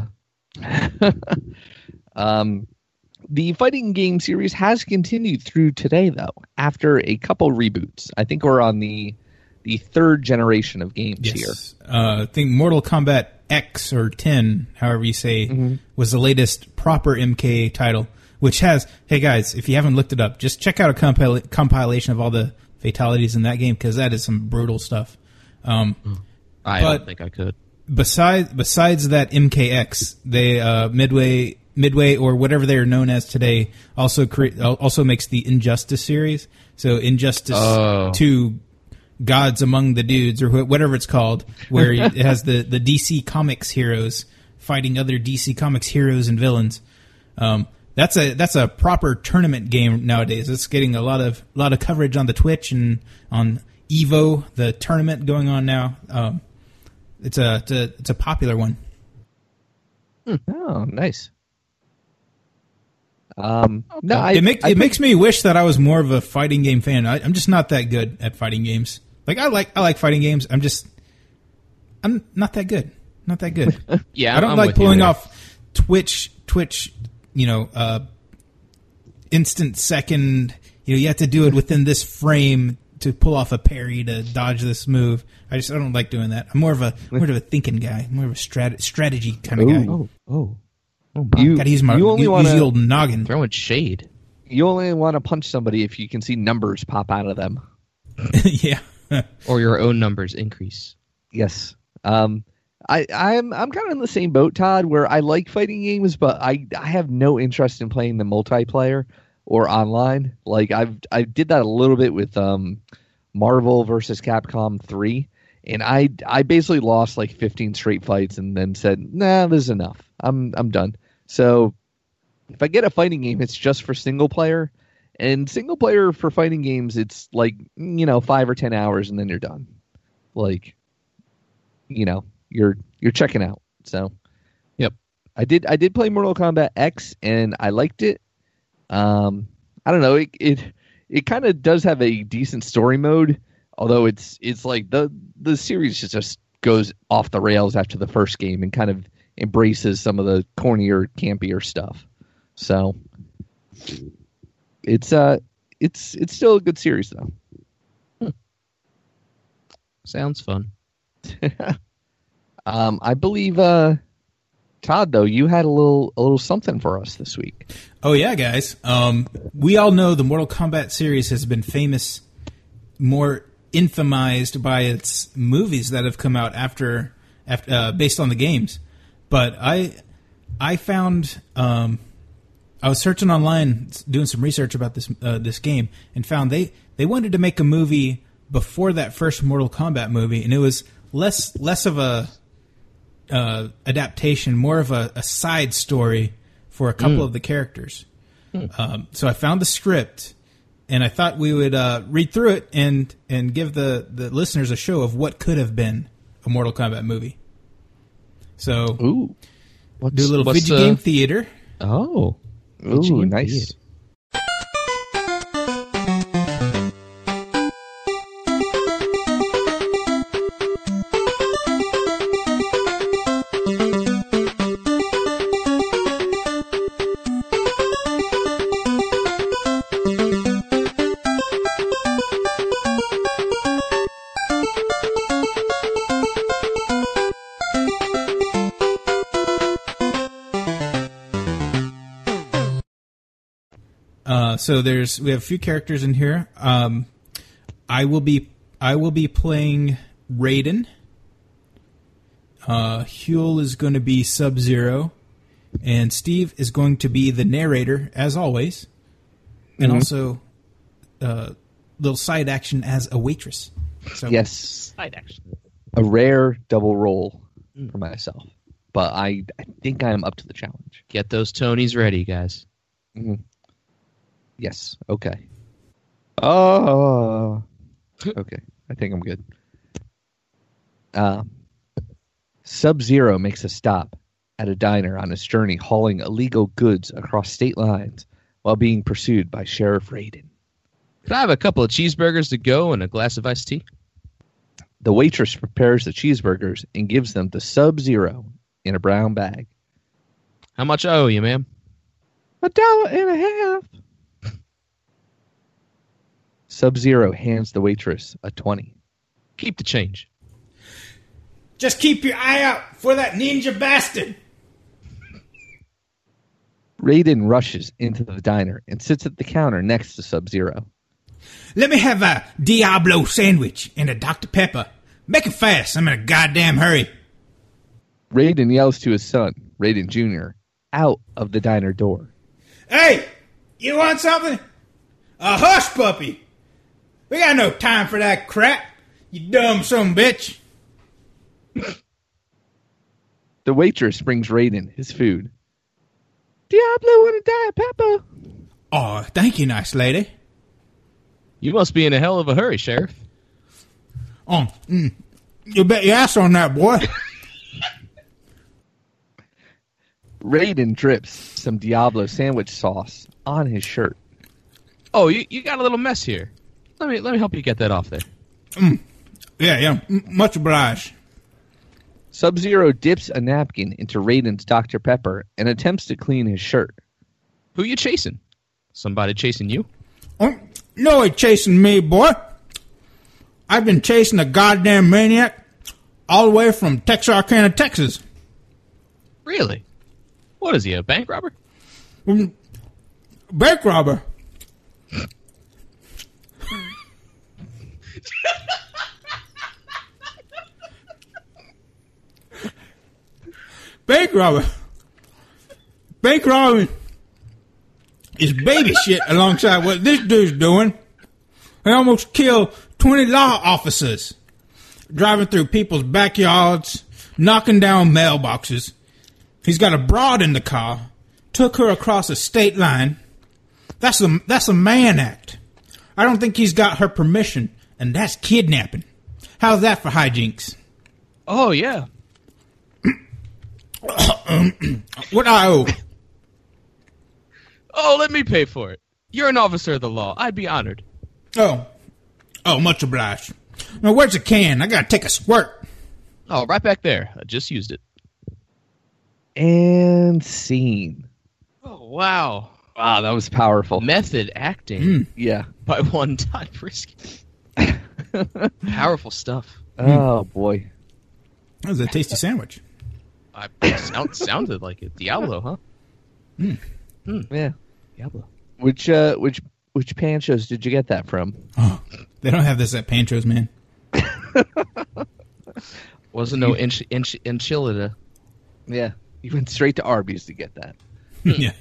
Um, the fighting game series has continued through today, though. After a couple reboots, I think we're on the the third generation of games here. Yes, uh, I think Mortal Kombat X or ten, however you say, Mm-hmm. was the latest proper M K A title, which has. Hey guys, if you haven't looked it up, just check out a compil- compilation of all the fatalities in that game because that is some brutal stuff. Um, I But- don't think I could. Besides, besides that M K X, they uh, Midway, Midway, or whatever they are known as today, also create also makes the Injustice series. So Injustice Oh. Two, Gods Among the Dudes, or wh- whatever it's called, where it has the the D C Comics heroes fighting other D C Comics heroes and villains. Um, that's a that's a proper tournament game nowadays. It's getting a lot of lot of coverage on the Twitch and on Evo, the tournament going on now. Um, It's a, it's a it's a popular one. Oh, nice. Um, no, I, it make, I it makes me wish that I was more of a fighting game fan. I, I'm just not that good at fighting games. Like I like I like fighting games. I'm just I'm not that good. Not that good. Yeah, I don't I'm like with you pulling there. off Twitch Twitch. You know, uh, instant second. You know, you have to do it within this frame to pull off a parry to dodge this move. I just I don't like doing that. I'm more of a more of a thinking guy. I'm more of a strat, strategy kind of guy. oh, oh, Oh, you, Gotta use my you only use want the to old noggin. throwing shade. you only want to punch somebody if you can see numbers pop out of them. Yeah. Or your own numbers increase. Yes. Um, I, I'm I'm kind of in the same boat, Todd, where I like fighting games, but I I have no interest in playing the multiplayer or online. Like I've I did that a little bit with um, Marvel versus Capcom three, and I I basically lost like fifteen straight fights and then said, nah, this is enough. I'm I'm done. So if I get a fighting game, it's just for single player. And single player for fighting games, it's like, you know, five or ten hours and then you're done. Like, you know, you're you're checking out. So, Yep. I did I did play Mortal Kombat X and I liked it. Um, I don't know, it it it kind of does have a decent story mode, although it's it's like the the series just, just goes off the rails after the first game and kind of embraces some of the cornier, campier stuff. So, it's uh it's it's still a good series though. Sounds fun. Um, I believe uh, Todd, though, you had a little a little something for us this week. Oh yeah, guys. Um, we all know the Mortal Kombat series has been famous, more infamized by its movies that have come out after, after uh, based on the games. But I I found um, I was searching online, doing some research about this uh, this game, and found they, they wanted to make a movie before that first Mortal Kombat movie, and it was less less of a uh, adaptation, more of a, a side story for a couple Mm. of the characters. Mm. Um, so I found the script, and I thought we would uh, read through it and and give the, the listeners a show of what could have been a Mortal Kombat movie. So Ooh. What's, do a little what's, video uh, game theater. Oh. Ooh, Video game nice. theater. Uh, so there's we have a few characters in here. Um, I will be I will be playing Raiden. Uh, Huel is going to be Sub-Zero, and Steve is going to be the narrator as always, and Mhm. also uh, little side action as a waitress. So Yes. Side action. A rare double roll Mm. for myself. But I, I think I am up to the challenge. Get those Tonys ready, guys. Mhm. Yes. Okay. Oh. Okay. I think I'm good. Um, Sub-Zero makes a stop at a diner on his journey hauling illegal goods across state lines while being pursued by Sheriff Raiden. Could I have a couple of cheeseburgers to go and a glass of iced tea? The waitress prepares the cheeseburgers and gives them to Sub-Zero in a brown bag. How much I owe you, ma'am? A dollar and a half. Sub-Zero hands the waitress a twenty. Keep the change. just keep your eye out for that ninja bastard. Raiden rushes into the diner and sits at the counter next to Sub-Zero. Let me have a Diablo sandwich and a Doctor Pepper. Make it fast. I'm in a goddamn hurry. Raiden yells to his son, Raiden Junior, out of the diner door. Hey, you want something? A hush puppy. We got no time for that crap, you dumb son of a bitch. The waitress brings Raiden his food. Diablo and a Diet Pepper. Oh, thank you, nice lady. You must be in a hell of a hurry, Sheriff. Oh, mm, you bet your ass on that, boy. Raiden drips some Diablo sandwich sauce on his shirt. Oh, you, you got a little mess here. Let me let me help you get that off there. Mm, yeah, yeah, m- much obliged. Sub-Zero dips a napkin into Raiden's Doctor Pepper and attempts to clean his shirt. Who you chasing? Somebody chasing you? Oh, no, he chasing me, boy. I've been chasing a goddamn maniac all the way from Texarkana, Texas. Really? What is he, a bank robber? Mm, bank robber. Bank robber. Bank robbing is baby shit alongside what this dude's doing. He almost killed twenty law officers, driving through people's backyards, knocking down mailboxes. He's got a broad in the car, took her across a state line. That's a, that's a man act. I don't think he's got her permission, and that's kidnapping. How's that for hijinks? Oh, yeah. What I owe? Oh, let me pay for it. You're an officer of the law. I'd be honored. Oh. Oh, much obliged. Now, where's the can? I gotta take a squirt. Oh, right back there. I just used it. And scene. Oh, wow. Wow, that was powerful. Method acting Mm. Yeah. by one Todd Frisky. Powerful stuff. Oh, boy. That was a tasty sandwich. I sound, sounded like it. Diablo, huh? Yeah. Diablo. Which uh, which which Panchos did you get that from? Oh, they don't have this at Pancho's, man. Wasn't no ench- ench- enchilada. Yeah. You went straight to Arby's to get that. Yeah.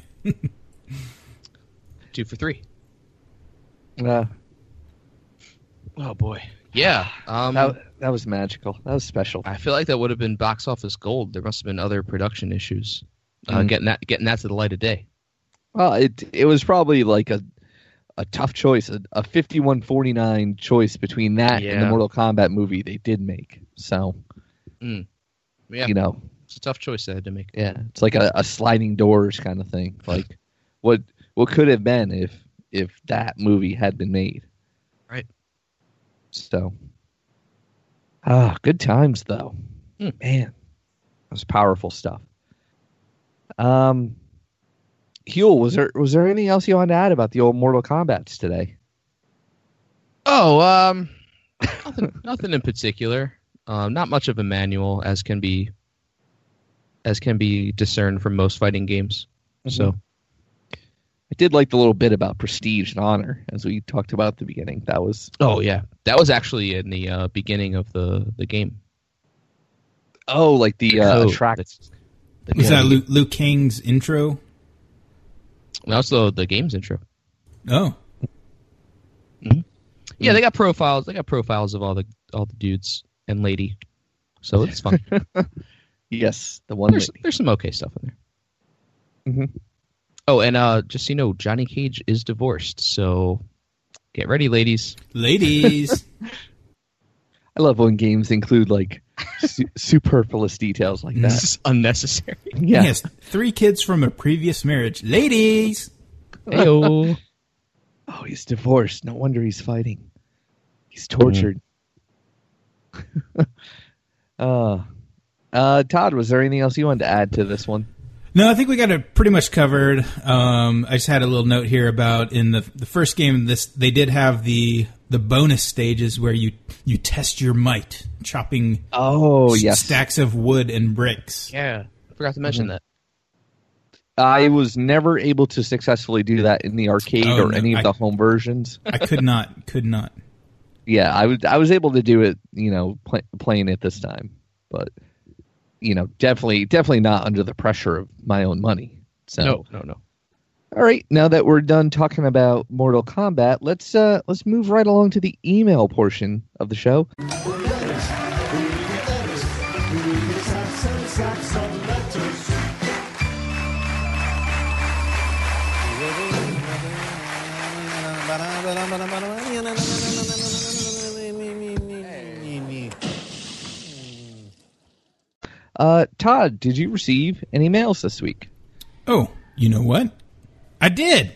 Two for three. Uh, Oh boy. Yeah. Um, that, that was magical. That was special. I feel like that would have been box office gold. There must have been other production issues uh, Mhm. getting that getting that to the light of day. Well, it it was probably like a a tough choice, a, a fifty-one forty-nine choice between that and the Yeah. Mortal Kombat movie they did make. So, Mm. Yeah, you know, it's a tough choice they had to make. yeah, it's like a, a sliding doors kind of thing. Like what what could have been if if that movie had been made. Right. So, ah, good times though. Hmm. Man, that was powerful stuff. Um, Huel, was there was there anything else you wanted to add about the old Mortal Kombats today? Oh, um, nothing, nothing in particular. Um, not much of a manual, as can be, as can be discerned from most fighting games. So, I did like the little bit about prestige and honor, as we talked about at the beginning. That was oh yeah, that was actually in the uh, beginning of the the game. oh, like the uh, Code. attract. The Was that code. Liu, Liu Kang's intro? And also the game's intro. Oh. Yeah, they got profiles. They got profiles of all the all the dudes and lady. So it's fun. Yes, the one. there's lady. there's some okay stuff in there. Mhm. Oh, and uh, just so you know, Johnny Cage is divorced. So get ready, ladies. Ladies. I love when games include like su- superfluous details like This that. is unnecessary. Yeah. He has three kids from a previous marriage. Ladies. Heyo. Oh, he's divorced. No wonder he's fighting. He's tortured. uh, uh, Todd, was there anything else you wanted to add to this one? No, I think we got it pretty much covered. Um, I just had a little note here about in the the first game. This they did have the the bonus stages where you you test your might, chopping Oh, s- yes. stacks of wood and bricks. Yeah, forgot to mention that. I was never able to successfully do that in the arcade Oh, or no, any of I- the home versions. I could not, could not. Yeah, I was I was able to do it, you know, play, playing it this time, but you know, definitely definitely not under the pressure of my own money. So, No, no, no. all right, now that we're done talking about Mortal Kombat, let's uh let's move right along to the email portion of the show. Uh, Todd, did you receive any mails this week? Oh, you know what? I did.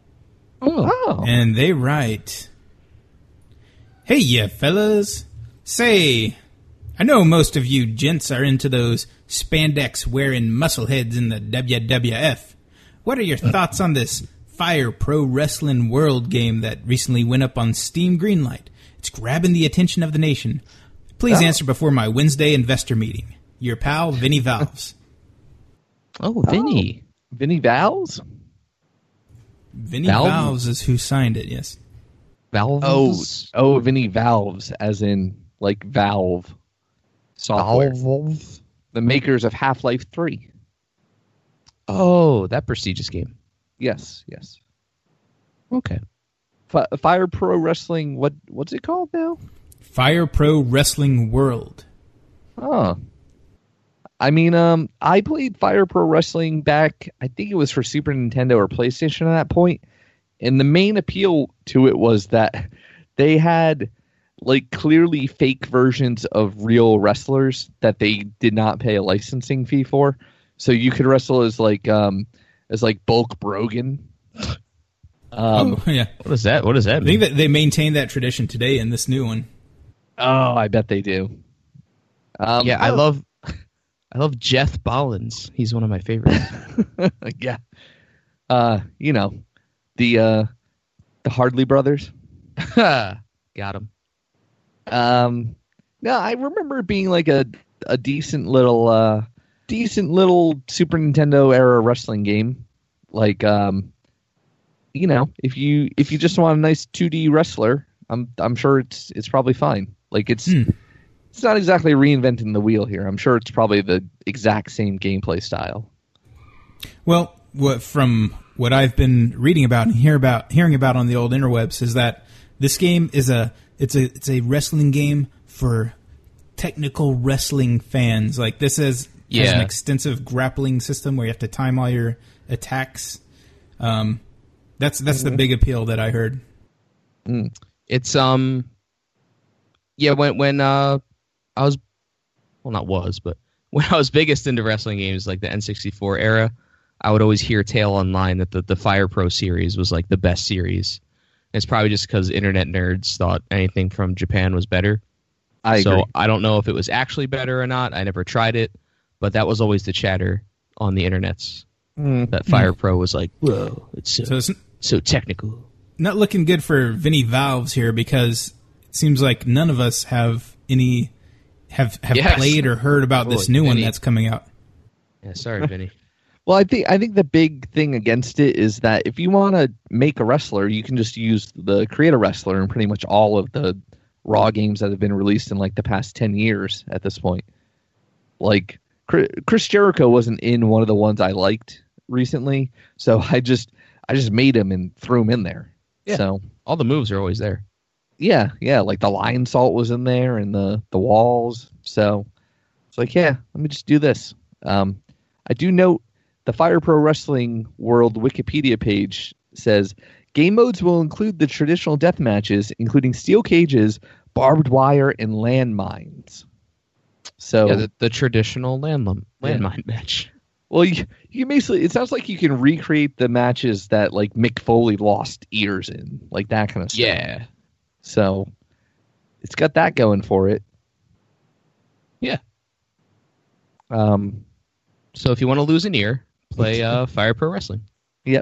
Oh, And they write, "Hey, yeah, fellas. Say, I know most of you gents are into those spandex-wearing muscleheads in the W W F. What are your thoughts on this Fire Pro Wrestling World game that recently went up on Steam Greenlight? It's grabbing the attention of the nation. Please Oh. answer before my Wednesday investor meeting. Your pal, Vinny Valves." Oh, Vinny. Vinny Valves? Vinny Valve? Valves is who signed it, yes. Valves. Oh, oh, Vinny Valves, as in like Valve software. Valve. The makers of Half-Life three. Oh, that prestigious game. Yes, yes. Okay. Fi Fire Pro Wrestling, what what's it called now? Fire Pro Wrestling World. Oh. I mean, um, I played Fire Pro Wrestling back, I think it was for Super Nintendo or PlayStation at that point, and the main appeal to it was that they had like clearly fake versions of real wrestlers that they did not pay a licensing fee for. So you could wrestle as like um as like Bulk Brogan. Um, oh, yeah. What is that? What does that I mean? think that they maintain that tradition today in this new one. oh, I bet they do. Um, yeah, I love I love Jeff Bollins. He's one of my favorites. yeah. Uh, you know, the uh, the Hardley brothers. Got him. Um, no, I remember it being like a a decent little uh, decent little Super Nintendo era wrestling game. Like, um, you know, if you if you just want a nice two D wrestler, I'm I'm sure it's it's probably fine. Like it's Hmm. it's not exactly reinventing the wheel here. I'm sure it's probably the exact same gameplay style. Well, what from what I've been reading about and hear about hearing about on the old interwebs is that this game is a it's a it's a wrestling game for technical wrestling fans. Like this is Yeah. has an extensive grappling system where you have to time all your attacks. Um, that's that's the big appeal that I heard. It's um, yeah. When when uh, I was, well, not was, but when I was biggest into wrestling games, like the N sixty-four era, I would always hear tale online that the the Fire Pro series was like the best series. It's probably just because internet nerds thought anything from Japan was better. I so agree. I don't know if it was actually better or not. I never tried it, but that was always the chatter on the internets. Mm. That Fire Pro was like, whoa, it's so, So it's so technical. not looking good for Vinny Valves here because it seems like none of us have any have have Yes. played or heard about Boy, this new one Vinny. that's coming out. Yeah, sorry, Vinny. Well, I think I think the big thing against it is that if you want to make a wrestler, you can just use the create a wrestler in pretty much all of the Raw games that have been released in like the past ten years at this point. Like Chris Jericho wasn't in one of the ones I liked recently, so I just I just made him and threw him in there. Yeah. So All the moves are always there. yeah, yeah, like the lion salt was in there and the the walls. So it's like, yeah, let me just do this. Um, I do note the Fire Pro Wrestling World Wikipedia page says game modes will include the traditional death matches, including steel cages, barbed wire, and landmines. So, Yeah, the, the traditional landmine Yeah. landmine match. well, you, you can basically, it sounds like you can recreate the matches that like Mick Foley lost ears in, like that kind of stuff. Yeah. So it's got that going for it. Yeah. Um, So if you want to lose an ear, play uh, Fire Pro Wrestling. Yep.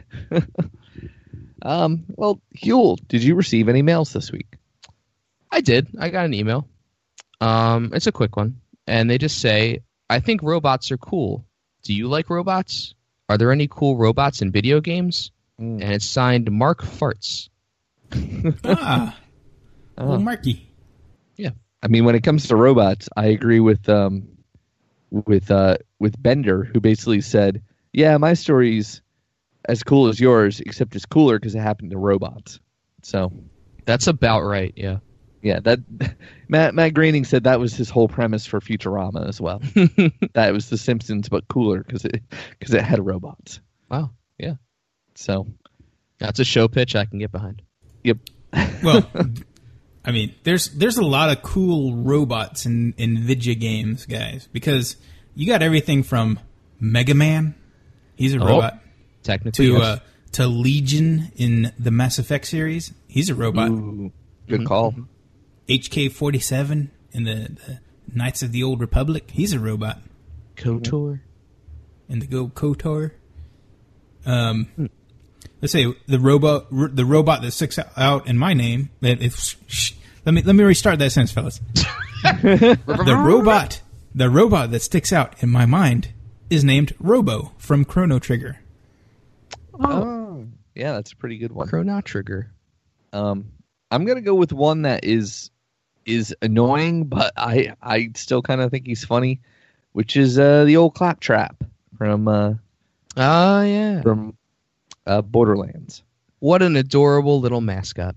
um, well, Huel, did you receive any mails this week? I did. I got an email. Um, it's a quick one. And they just say, I think robots are cool. Do you like robots? Are there any cool robots in video games? Mm. And it's signed Mark Farts. Ah, Oh. well, Marky. I mean, when it comes to robots, I agree with um, with uh, with Bender, who basically said, "Yeah, my story's as cool as yours, except it's cooler because it happened to robots." So, That's about right, yeah. yeah, that Matt Matt Groening said that was his whole premise for Futurama as well. That it was The Simpsons but cooler because it because it had robots. Wow, yeah. So, That's a show pitch I can get behind. yep. Well, I mean, there's there's a lot of cool robots in in video games, guys, because you got everything from Mega Man, he's a Oh, robot, Technically, to yes. uh, to Legion in the Mass Effect series, he's a robot. Ooh, good call. H K forty-seven in the, the Knights of the Old Republic, he's a robot. KOTOR. In the Go KOTOR. Um, let's say the robot, the robot that sticks out in my name. That is, shh, let me let me restart that sentence, fellas. the robot, the robot that sticks out in my mind is named Robo from Chrono Trigger. Oh, yeah, that's a pretty good one. Chrono Trigger. Um, I'm gonna go with one that is is annoying, but I I still kind of think he's funny, which is uh, the old Claptrap from uh, Oh, yeah. from uh, Borderlands. What an adorable little mascot.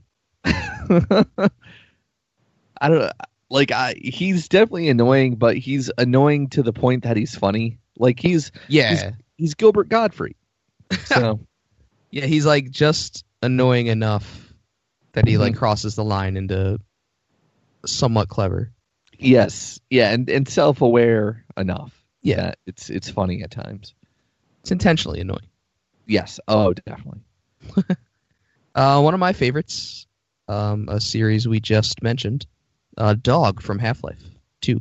I don't like I he's definitely annoying, but he's annoying to the point that he's funny. Like he's Yeah. he's, he's Gilbert Godfrey. So Yeah, he's like just annoying enough that he like crosses the line into somewhat clever. yes, yeah, and, and self aware enough. Yeah. that it's it's funny at times. It's intentionally annoying. Yes, oh definitely. Uh, one of my favorites, um, a series we just mentioned, uh, Dog from Half-Life two.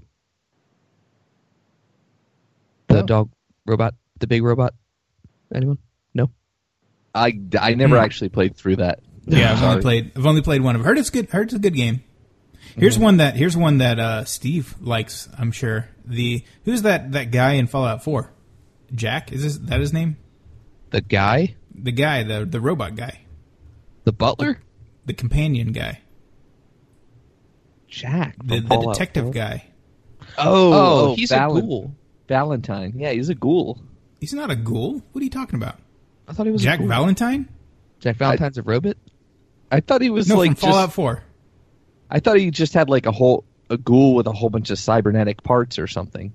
The Oh. dog robot, the big robot. Anyone? No? I, I never Hmm. actually played through that. Yeah, I've Sorry. only played. I've only played one of. Heard it's good. Heard it's a good game. Here's one that. Here's one that uh, Steve likes. I'm sure. The who's that? That guy in Fallout four? Jack? Is this, that his name? The guy? The guy, the the robot guy, The butler? the companion guy. Jack, The, from the Fallout detective four? guy. Oh, Oh, he's Valen- a ghoul. Valentine. Yeah, he's a ghoul. He's not a ghoul. What are you talking about? I thought he was Jack a ghoul. Valentine? Jack Valentine's a robot? I thought he was No, like from Fallout just, four. I thought he just had like a whole a ghoul with a whole bunch of cybernetic parts or something.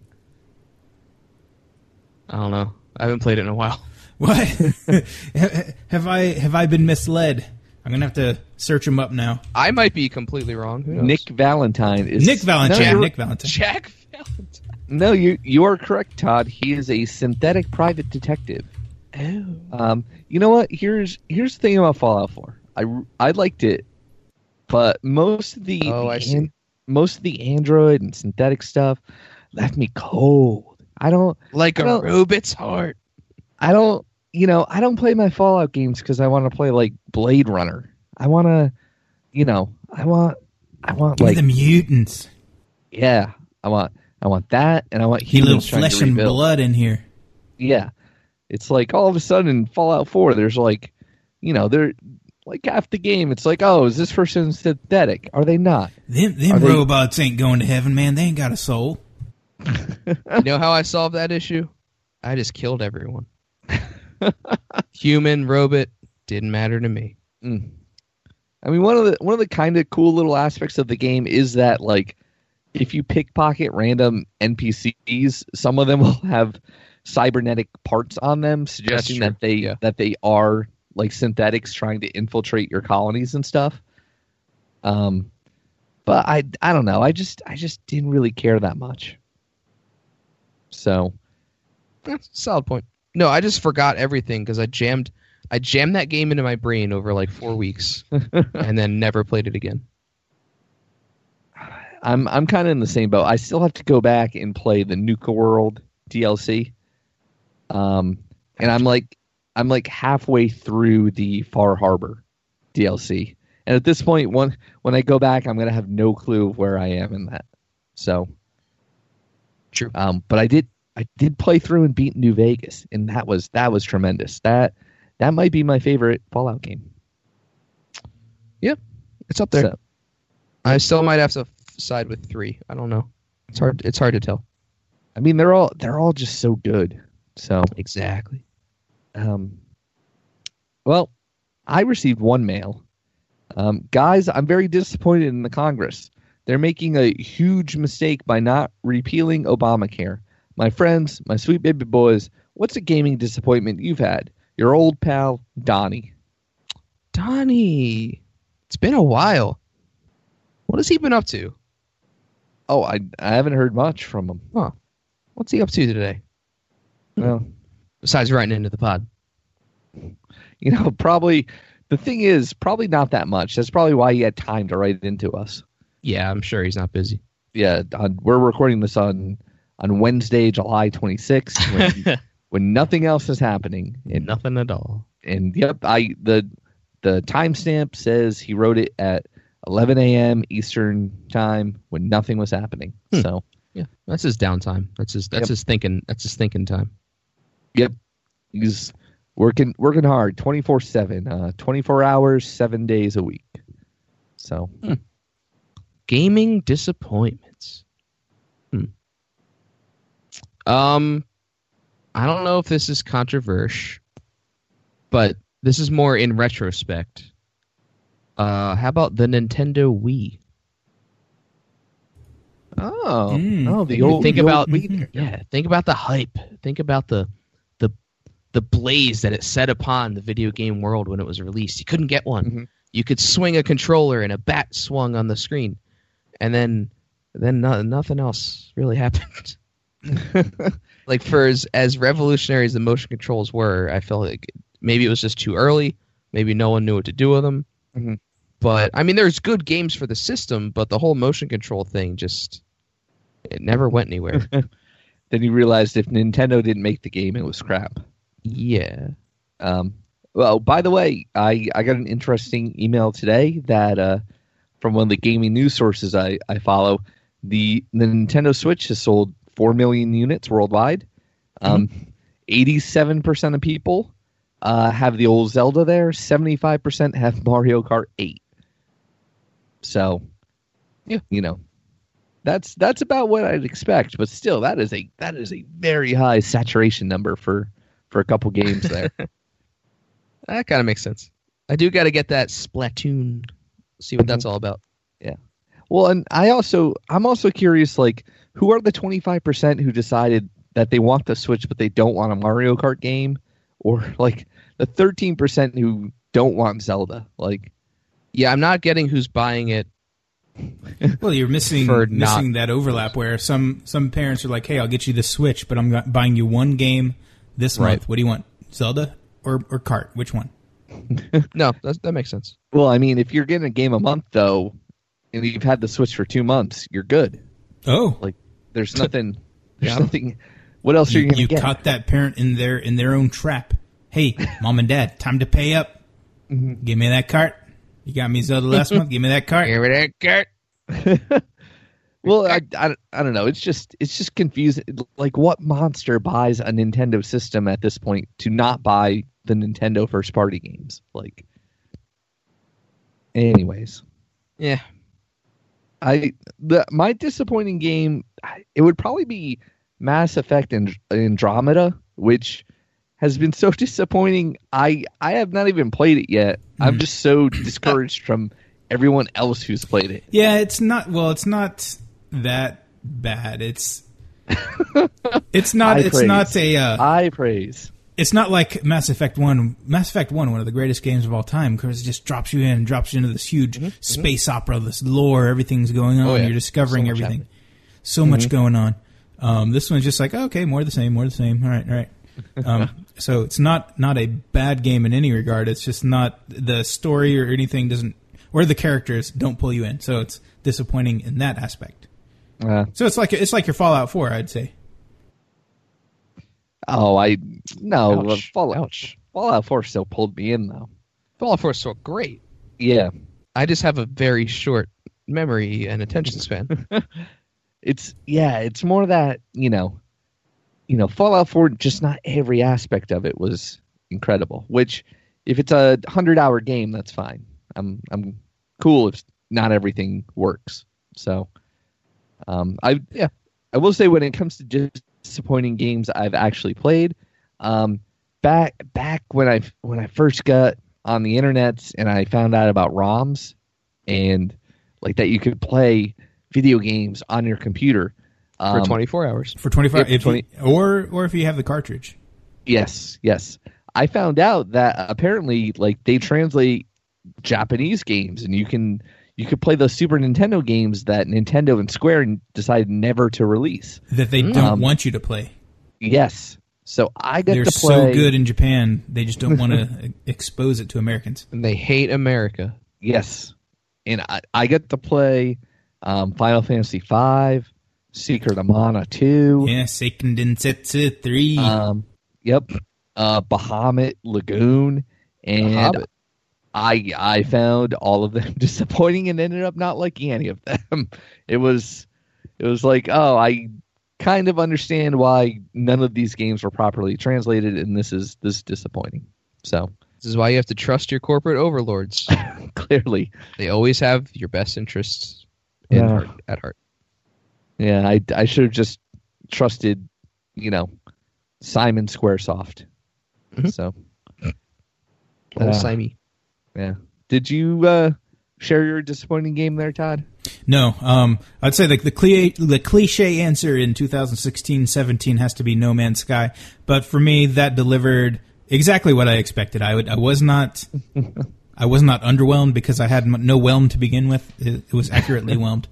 I don't know. I haven't played it in a while. What? have I have I been misled? I'm gonna have to search him up now. I might be completely wrong. Who knows? Nick Valentine is Nick Valentine. No, you're- Nick Valentine. Jack Valentine. No, you you are correct, Todd. He is a synthetic private detective. Oh. Um, you know what? Here's here's the thing about Fallout four. I, I liked it, but most of the, Oh, the I see. most of the android and synthetic stuff left me cold. I don't Like I a don't- robot's heart. I don't you know I don't play my Fallout games because I want to play like Blade Runner. I want to, you know, I want I want Give like me the mutants. yeah, I want I want that, and I want He little humans trying flesh to and rebuild. blood in here. Yeah. It's like all of a sudden in Fallout four, there's like, you know, they're like half the game. It's like, oh, is this person synthetic? Are they not? Them, them Are they- robots ain't going to heaven, man. They ain't got a soul. You know how I solved that issue? I just killed everyone. Human, robot, didn't matter to me. Mm. I mean, one of the one of the kind of cool little aspects of the game is that like, if you pickpocket random N P Cs, some of them will have cybernetic parts on them, suggesting true. that they Yeah. that they are like synthetics trying to infiltrate your colonies and stuff. Um, but I I don't know. I just I just didn't really care that much. So That's a solid point. No, I just forgot everything because I jammed I jammed that game into my brain over like four weeks and then never played it again. I'm I'm kind of in the same boat. I still have to go back and play the Nuka World D L C. Um, and I'm like I'm like halfway through the Far Harbor D L C. And at this point, when when I go back, I'm gonna have no clue of where I am in that. So, True. um, but I did I did play through and beat New Vegas, and that was that was tremendous. That that might be my favorite Fallout game. It's up there. So, I still might have to f- side with three. I don't know. It's hard. It's hard to tell. I mean, they're all they're all just so good. So, Exactly. um, well, I received one mail. Um, guys, I'm very disappointed in the Congress. They're making a huge mistake by not repealing Obamacare. My friends, my sweet baby boys, what's a gaming disappointment you've had? Your old pal, Donnie. Donnie. It's been a while. What has he been up to? Oh, I I haven't heard much from him. Huh. What's he up to today? Well, Besides writing into the pod. you know, probably the thing is probably not that much. That's probably why he had time to write it into us. Yeah, I'm sure he's not busy. Yeah, on, we're recording this on on Wednesday, July twenty-sixth, when, when nothing else is happening. And, Nothing at all. and yep, I the the timestamp says he wrote it at eleven a.m. Eastern time when nothing was happening. Hmm. So, Yeah, that's his downtime. That's his. That's Yep. his thinking. That's his thinking time. yep, he's working working hard, twenty-four seven, uh, twenty-four hours, seven days a week. So, Gaming disappointments. Hmm. Um, I don't know if this is controversial, but this is more in retrospect. Uh, how about the Nintendo Wii? oh, Mm. oh, the You old think the old about Wii- yeah, think about the hype. Think about the the the blaze that it set upon the video game world when it was released. You couldn't get one. Mhm. You could swing a controller and a bat swung on the screen, and then then no, nothing else really happened. Like for as, as revolutionary as the motion controls were, I felt like maybe it was just too early. Maybe no one knew what to do with them. Mhm. But I mean, there's good games for the system, but the whole motion control thing just it never went anywhere. Then you realized if Nintendo didn't make the game, it was crap. Yeah. Um, well, by the way, I, I got an interesting email today that uh, from one of the gaming news sources I, I follow. The, the Nintendo Switch has sold four million units worldwide. Um, eighty-seven percent of people uh, have the old Zelda there. seventy-five percent have Mario Kart eight. So, Yeah. You know, that's that's about what I'd expect. But still, that is a that is a very high saturation number for for a couple games there. That kind of makes sense. I do got to get that Splatoon. See what that's all about. Yeah. Well, and I also I'm also curious, like, who are the twenty-five percent who decided that they want the Switch but they don't want a Mario Kart game, or like the thirteen percent who don't want Zelda? Like, Yeah, I'm not getting who's buying it. Well, you're missing For missing not- that overlap where some some parents are like, "Hey, I'll get you the Switch, but I'm got- buying you one game this Right. month. What do you want? Zelda or or Kart? Which one?" No, that that makes sense. well, I mean, if you're getting a game a month though, and you've had the Switch for two months, you're good. Oh, Like, there's nothing. There's Yeah. nothing. What else are you you, going to you get? caught that parent in their in their own trap. Hey, mom and dad, time to pay up. Mm-hmm. Give me that cart. You got me Zelda last month. Give me that cart. Give it a Kurt. Well, I, I, I don't know. It's just it's just confusing. Like, what monster buys a Nintendo system at this point to not buy the Nintendo first party games? Like, anyways, Yeah. I the my disappointing game, it would probably be Mass Effect and Andromeda, which has been so disappointing. I I have not even played it yet. I'm just so discouraged from everyone else who's played it. Yeah, it's not. Well, it's not that bad. It's it's not. I it's praise. not a. Uh, I praise. it's not like Mass Effect One. Mass Effect One, one of the greatest games of all time, because it just drops you in, drops you into this huge space opera, this lore, everything's going on. Oh, yeah. You're discovering So much everything. happening. So much going on. Um, this one's just like, oh, okay, more of the same, more of the same. All right, all right. Um, so it's not not a bad game in any regard. It's just not the story or anything doesn't, or the characters don't pull you in. So it's disappointing in that aspect. Uh, So it's like it's like your Fallout four, I'd say. oh, I no Ouch. Fallout. Ouch. Fallout four still pulled me in though. Fallout four is so great. Yeah, I just have a very short memory and attention span. it's yeah, it's more that you know, you know, Fallout four. Just not every aspect of it was incredible. Which, if it's a hundred hour game, that's fine. I'm I'm cool if not everything works. So, um, I yeah, I will say when it comes to just disappointing games I've actually played, um, back back when I when I first got on the internet and I found out about ROMs and like that you could play video games on your computer For um, twenty-four hours. For twenty-five, Yeah, if twenty you, or or if you have the cartridge. Yes, yes. I found out that apparently, like, they translate Japanese games, and you can you could play those Super Nintendo games that Nintendo and Square decided never to release. That they don't Um, want you to play. Yes, so I got They're to play. so good in Japan, they just don't want to expose it to Americans. And they hate America. Yes, and I, I got to play um, Final Fantasy five, Secret of Mana two. Yeah, Seiken Densetsu three. Um, yep, uh, Bahamut Lagoon, and Hobbit. I I found all of them disappointing and ended up not liking any of them. It was it was like, oh, I kind of understand why none of these games were properly translated, and this is this is disappointing. So This is why you have to trust your corporate overlords. clearly, They always have your best interests in Yeah. heart, at heart. yeah, I I should have just trusted, you know, Simon Squaresoft. Mhm. So Old Uh, Simey. yeah, did you uh, share your disappointing game there, Todd? No, um, I'd say like the cliche, the cliche answer in two thousand sixteen seventeen has to be No Man's Sky. But for me, that delivered exactly what I expected. I would, I was not, I was not underwhelmed because I had m- no whelm to begin with. It, it was accurately whelmed.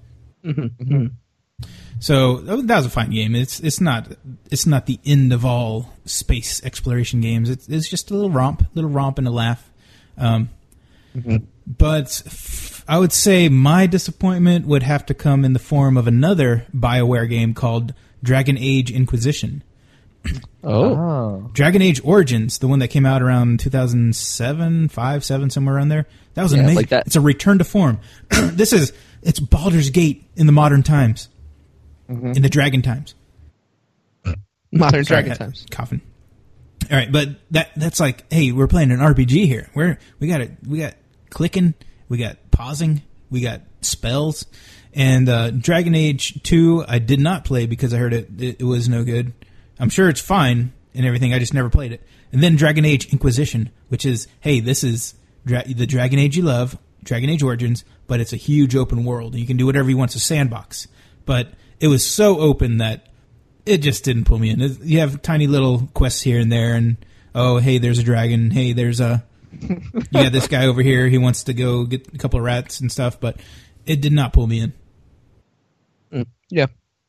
So that was a fine game. It's it's not it's not the end of all space exploration games. It's it's just a little romp, little romp and a laugh. Um, But f- I would say my disappointment would have to come in the form of another BioWare game called Dragon Age Inquisition. Oh, Dragon Age Origins, the one that came out around two thousand seven, five, seven, somewhere around there. That was Yeah, amazing. like that. It's a return to form. This is it's Baldur's Gate in the modern times, in the Dragon times. Modern Sorry, Dragon I- times. Coughing. All right, but that that's like, hey, we're playing an R P G here. We're we got it. We got clicking. We got pausing. We got spells, And uh, Dragon Age two, I did not play because I heard it, it, it was no good. I'm sure it's fine and everything. I just never played it. And then Dragon Age Inquisition, which is, hey, this is dra- the Dragon Age you love, Dragon Age Origins, but it's a huge open world. And you can do whatever you want. It's a sandbox. But it was so open that it just didn't pull me in. It, you have tiny little quests here and there, and, oh, hey, there's a dragon. Hey, there's a... you got this guy over here. He wants to go get a couple of rats and stuff, but it did not pull me in. Mm, yeah.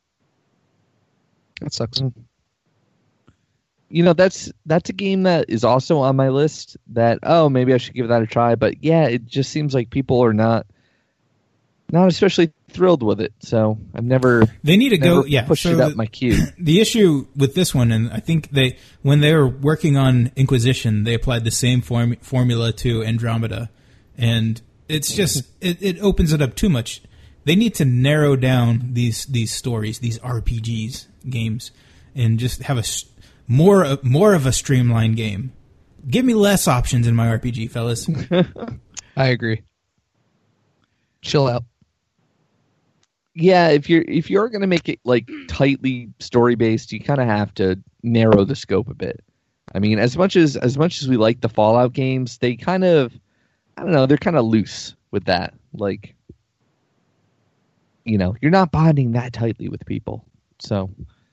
That sucks. You know, that's that's a game that is also on my list that, oh, maybe I should give that a try. But yeah, it just seems like people are not not especially thrilled with it. So I've never they need to never go yeah pushed so it up the, my queue. The issue with this one, and I think they when they were working on Inquisition, they applied the same form, formula to Andromeda, and it's just it, it opens it up too much. They need to narrow down these these stories, these R P Gs games, and just have a more more of a streamlined game. Give me less options in my R P G, fellas. I agree. Chill out. Yeah, if you're if you're going to make it like tightly story based, you kind of have to narrow the scope a bit. I mean, as much as as much as we like the Fallout games, they kind of I don't know, they're kind of loose with that. Like, you know, you're not bonding that tightly with people. So,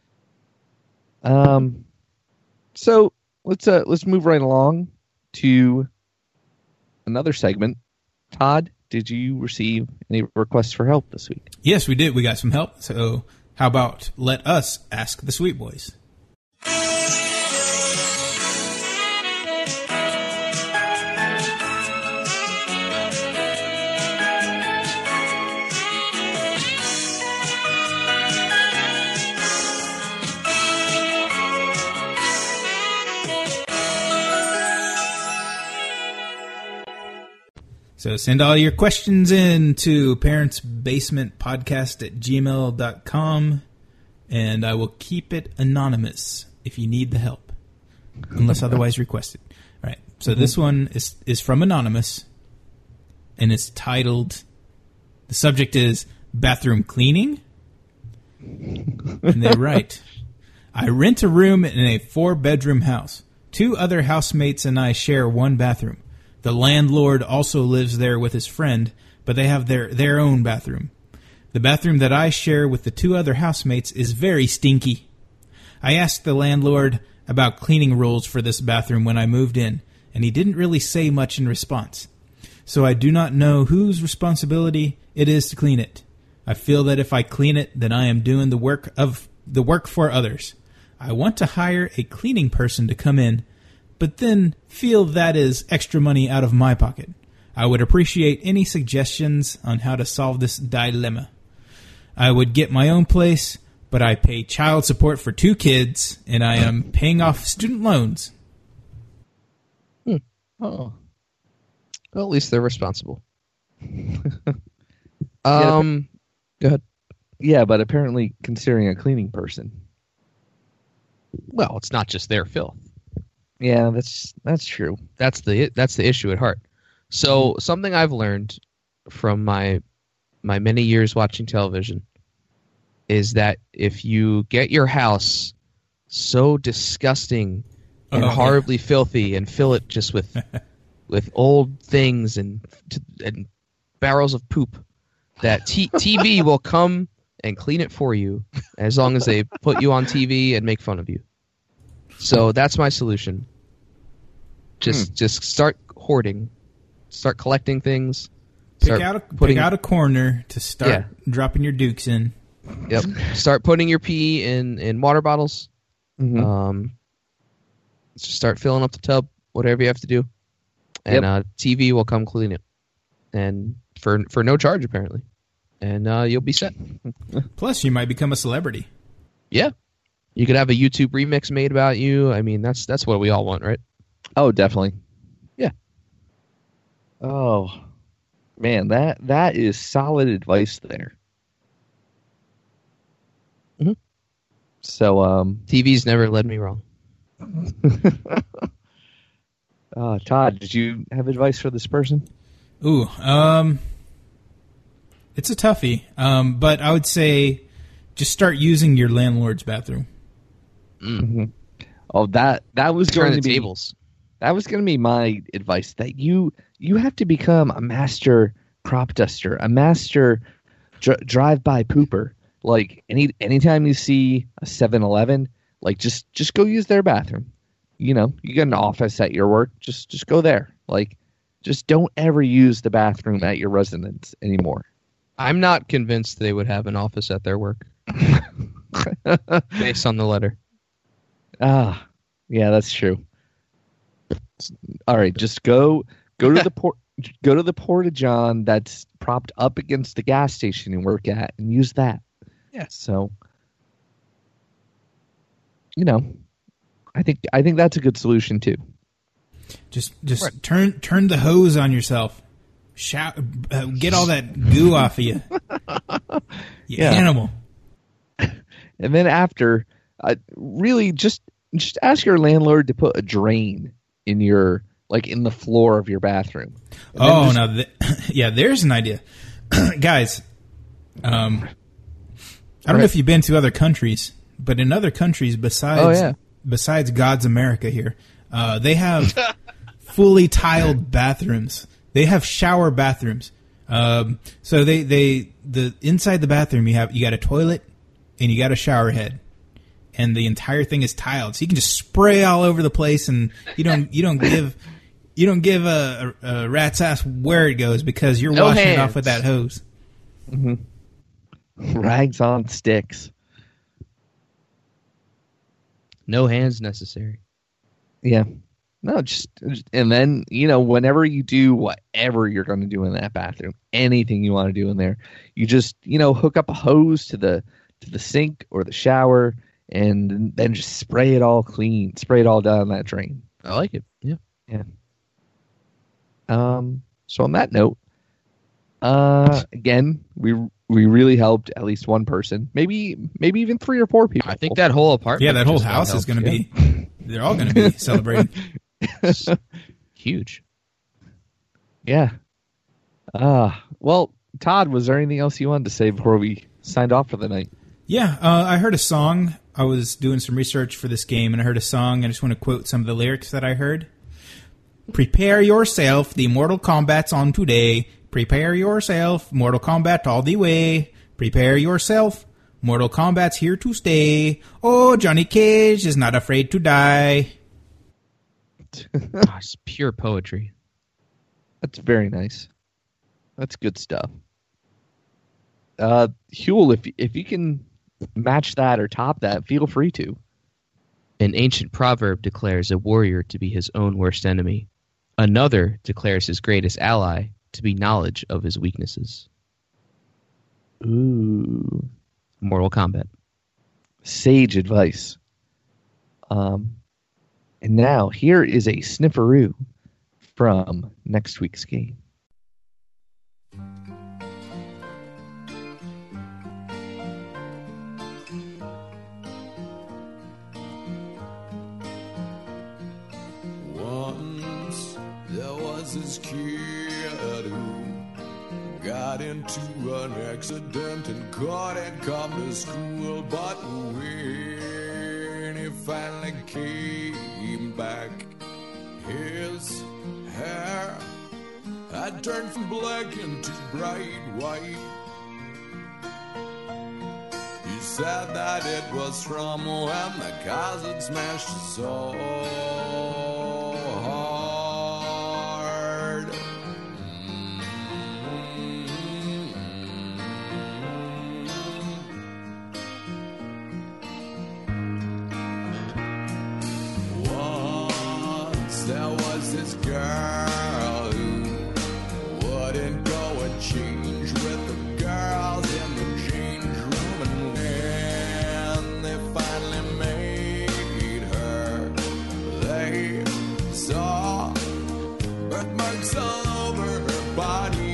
um, so let's uh let's move right along to another segment. Todd, did you receive any requests for help this week? Yes, we did. We got some help. So how about let us ask the Sweet Boys? So send all your questions in to parentsbasementpodcast at gmail dot com, and I will keep it anonymous if you need the help, unless otherwise requested. All right, so mm-hmm. This one is, is from Anonymous, and it's titled, the subject is bathroom cleaning, and they write, I rent a room in a four-bedroom house. Two other housemates and I share one bathroom. The landlord also lives there with his friend, but they have their, their own bathroom. The bathroom that I share with the two other housemates is very stinky. I asked the landlord about cleaning rules for this bathroom when I moved in, and he didn't really say much in response. So I do not know whose responsibility it is to clean it. I feel that if I clean it, then I am doing the work of the work for others. I want to hire a cleaning person to come in, but then feel that is extra money out of my pocket. I would appreciate any suggestions on how to solve this dilemma. I would get my own place, but I pay child support for two kids, and I am paying off student loans. Hmm. Oh. Well, at least they're responsible. um, yeah, go ahead. Yeah, but apparently considering a cleaning person. Well, it's not just their filth. Yeah, that's that's true. That's the that's the issue at heart. So something I've learned from my my many years watching television is that if you get your house so disgusting and oh, horribly yeah. filthy and fill it just with with old things and and barrels of poop, that t- TV will come and clean it for you as long as they put you on T V and make fun of you. So that's my solution. Just hmm. just start hoarding, start collecting things. Pick out a putting, pick out a corner to start yeah. dropping your dukes in. Yep. Start putting your pee in, in water bottles. Mm-hmm. Um, just start filling up the tub, whatever you have to do, and yep. uh, T V will come clean it, and for for no charge apparently, and uh, you'll be set. Plus, you might become a celebrity. Yeah. You could have a YouTube remix made about you. I mean, that's that's what we all want, right? Oh, definitely. Yeah. Oh, man, that that is solid advice there. Mm-hmm. So, um, T V's never led me wrong. uh, Todd, did you have advice for this person? Ooh, um, It's a toughie, um, but I would say just start using your landlord's bathroom. Mm-hmm. Oh, that that was Turn going the to be tables. that was going to be my advice. That you you have to become a master crop duster, a master dr- drive-by pooper. Like any anytime you see a seven eleven, like just just go use their bathroom. You know, you got an office at your work, just just go there. Like, just don't ever use the bathroom at your residence anymore. I'm not convinced they would have an office at their work. Based on the letter. Ah, yeah, that's true. All right, just go go to the port go to the porta john that's propped up against the gas station you work at and use that. Yeah. So, you know, I think I think that's a good solution too. Just just Right. turn turn the hose on yourself. Shout, uh, get all that goo off of you. You Yeah. animal. And then after, uh, really just just ask your landlord to put a drain in your like in the floor of your bathroom. And then Oh, just- now, th- yeah, there's an idea. Guys, um, I don't know Right. if you've been to other countries, but in other countries besides Oh, yeah. besides God's America here, uh, they have fully tiled bathrooms. They have shower bathrooms. Um, so they, they the inside the bathroom you have you got a toilet and you got a shower head, and the entire thing is tiled. So you can just spray all over the place, and you don't you don't give you don't give a, a, a rat's ass where it goes because you're No washing it hands. off with that hose. rags on sticks. No hands necessary. Yeah. No, just, just- and then, you know, whenever you do whatever you're going to do in that bathroom, anything you want to do in there, you just, you know, hook up a hose to the to the sink or the shower and then just spray it all clean, spray it all down that drain. I like it. Yeah. Yeah. Um so on that note, uh again, we we really helped at least one person, maybe maybe even three or four people. I think that whole apartment. Yeah, that whole just got house is helped. going to be. They're all going to be celebrating. Huge. Yeah. Uh, well, Todd, was there anything else you wanted to say before we signed off for the night? Yeah, uh, I heard a song. I was doing some research for this game, and I heard a song. I just want to quote some of the lyrics that I heard. Prepare yourself, the Mortal Kombat's on today. Prepare yourself, Mortal Kombat all the way. Prepare yourself, Mortal Kombat's here to stay. Oh, Johnny Cage is not afraid to die. Oh, it's pure poetry. That's very nice. That's good stuff. Uh, Huel, if if you can match that or top that, feel free to. An ancient proverb declares a warrior to be his own worst enemy. Another declares his greatest ally to be knowledge of his weaknesses. Ooh, Mortal Kombat. sage advice. Um, and now here is a snifferoo from next week's game. Once there was this kid who got into an accident and couldn't come to school. But when he finally came back, his hair had turned from black into bright white. He said that it was from when the cars had smashed so hard. Once there was this girl who wouldn't go and change with the girls in the change room, and when they finally made her, they saw birthmarks all over her body.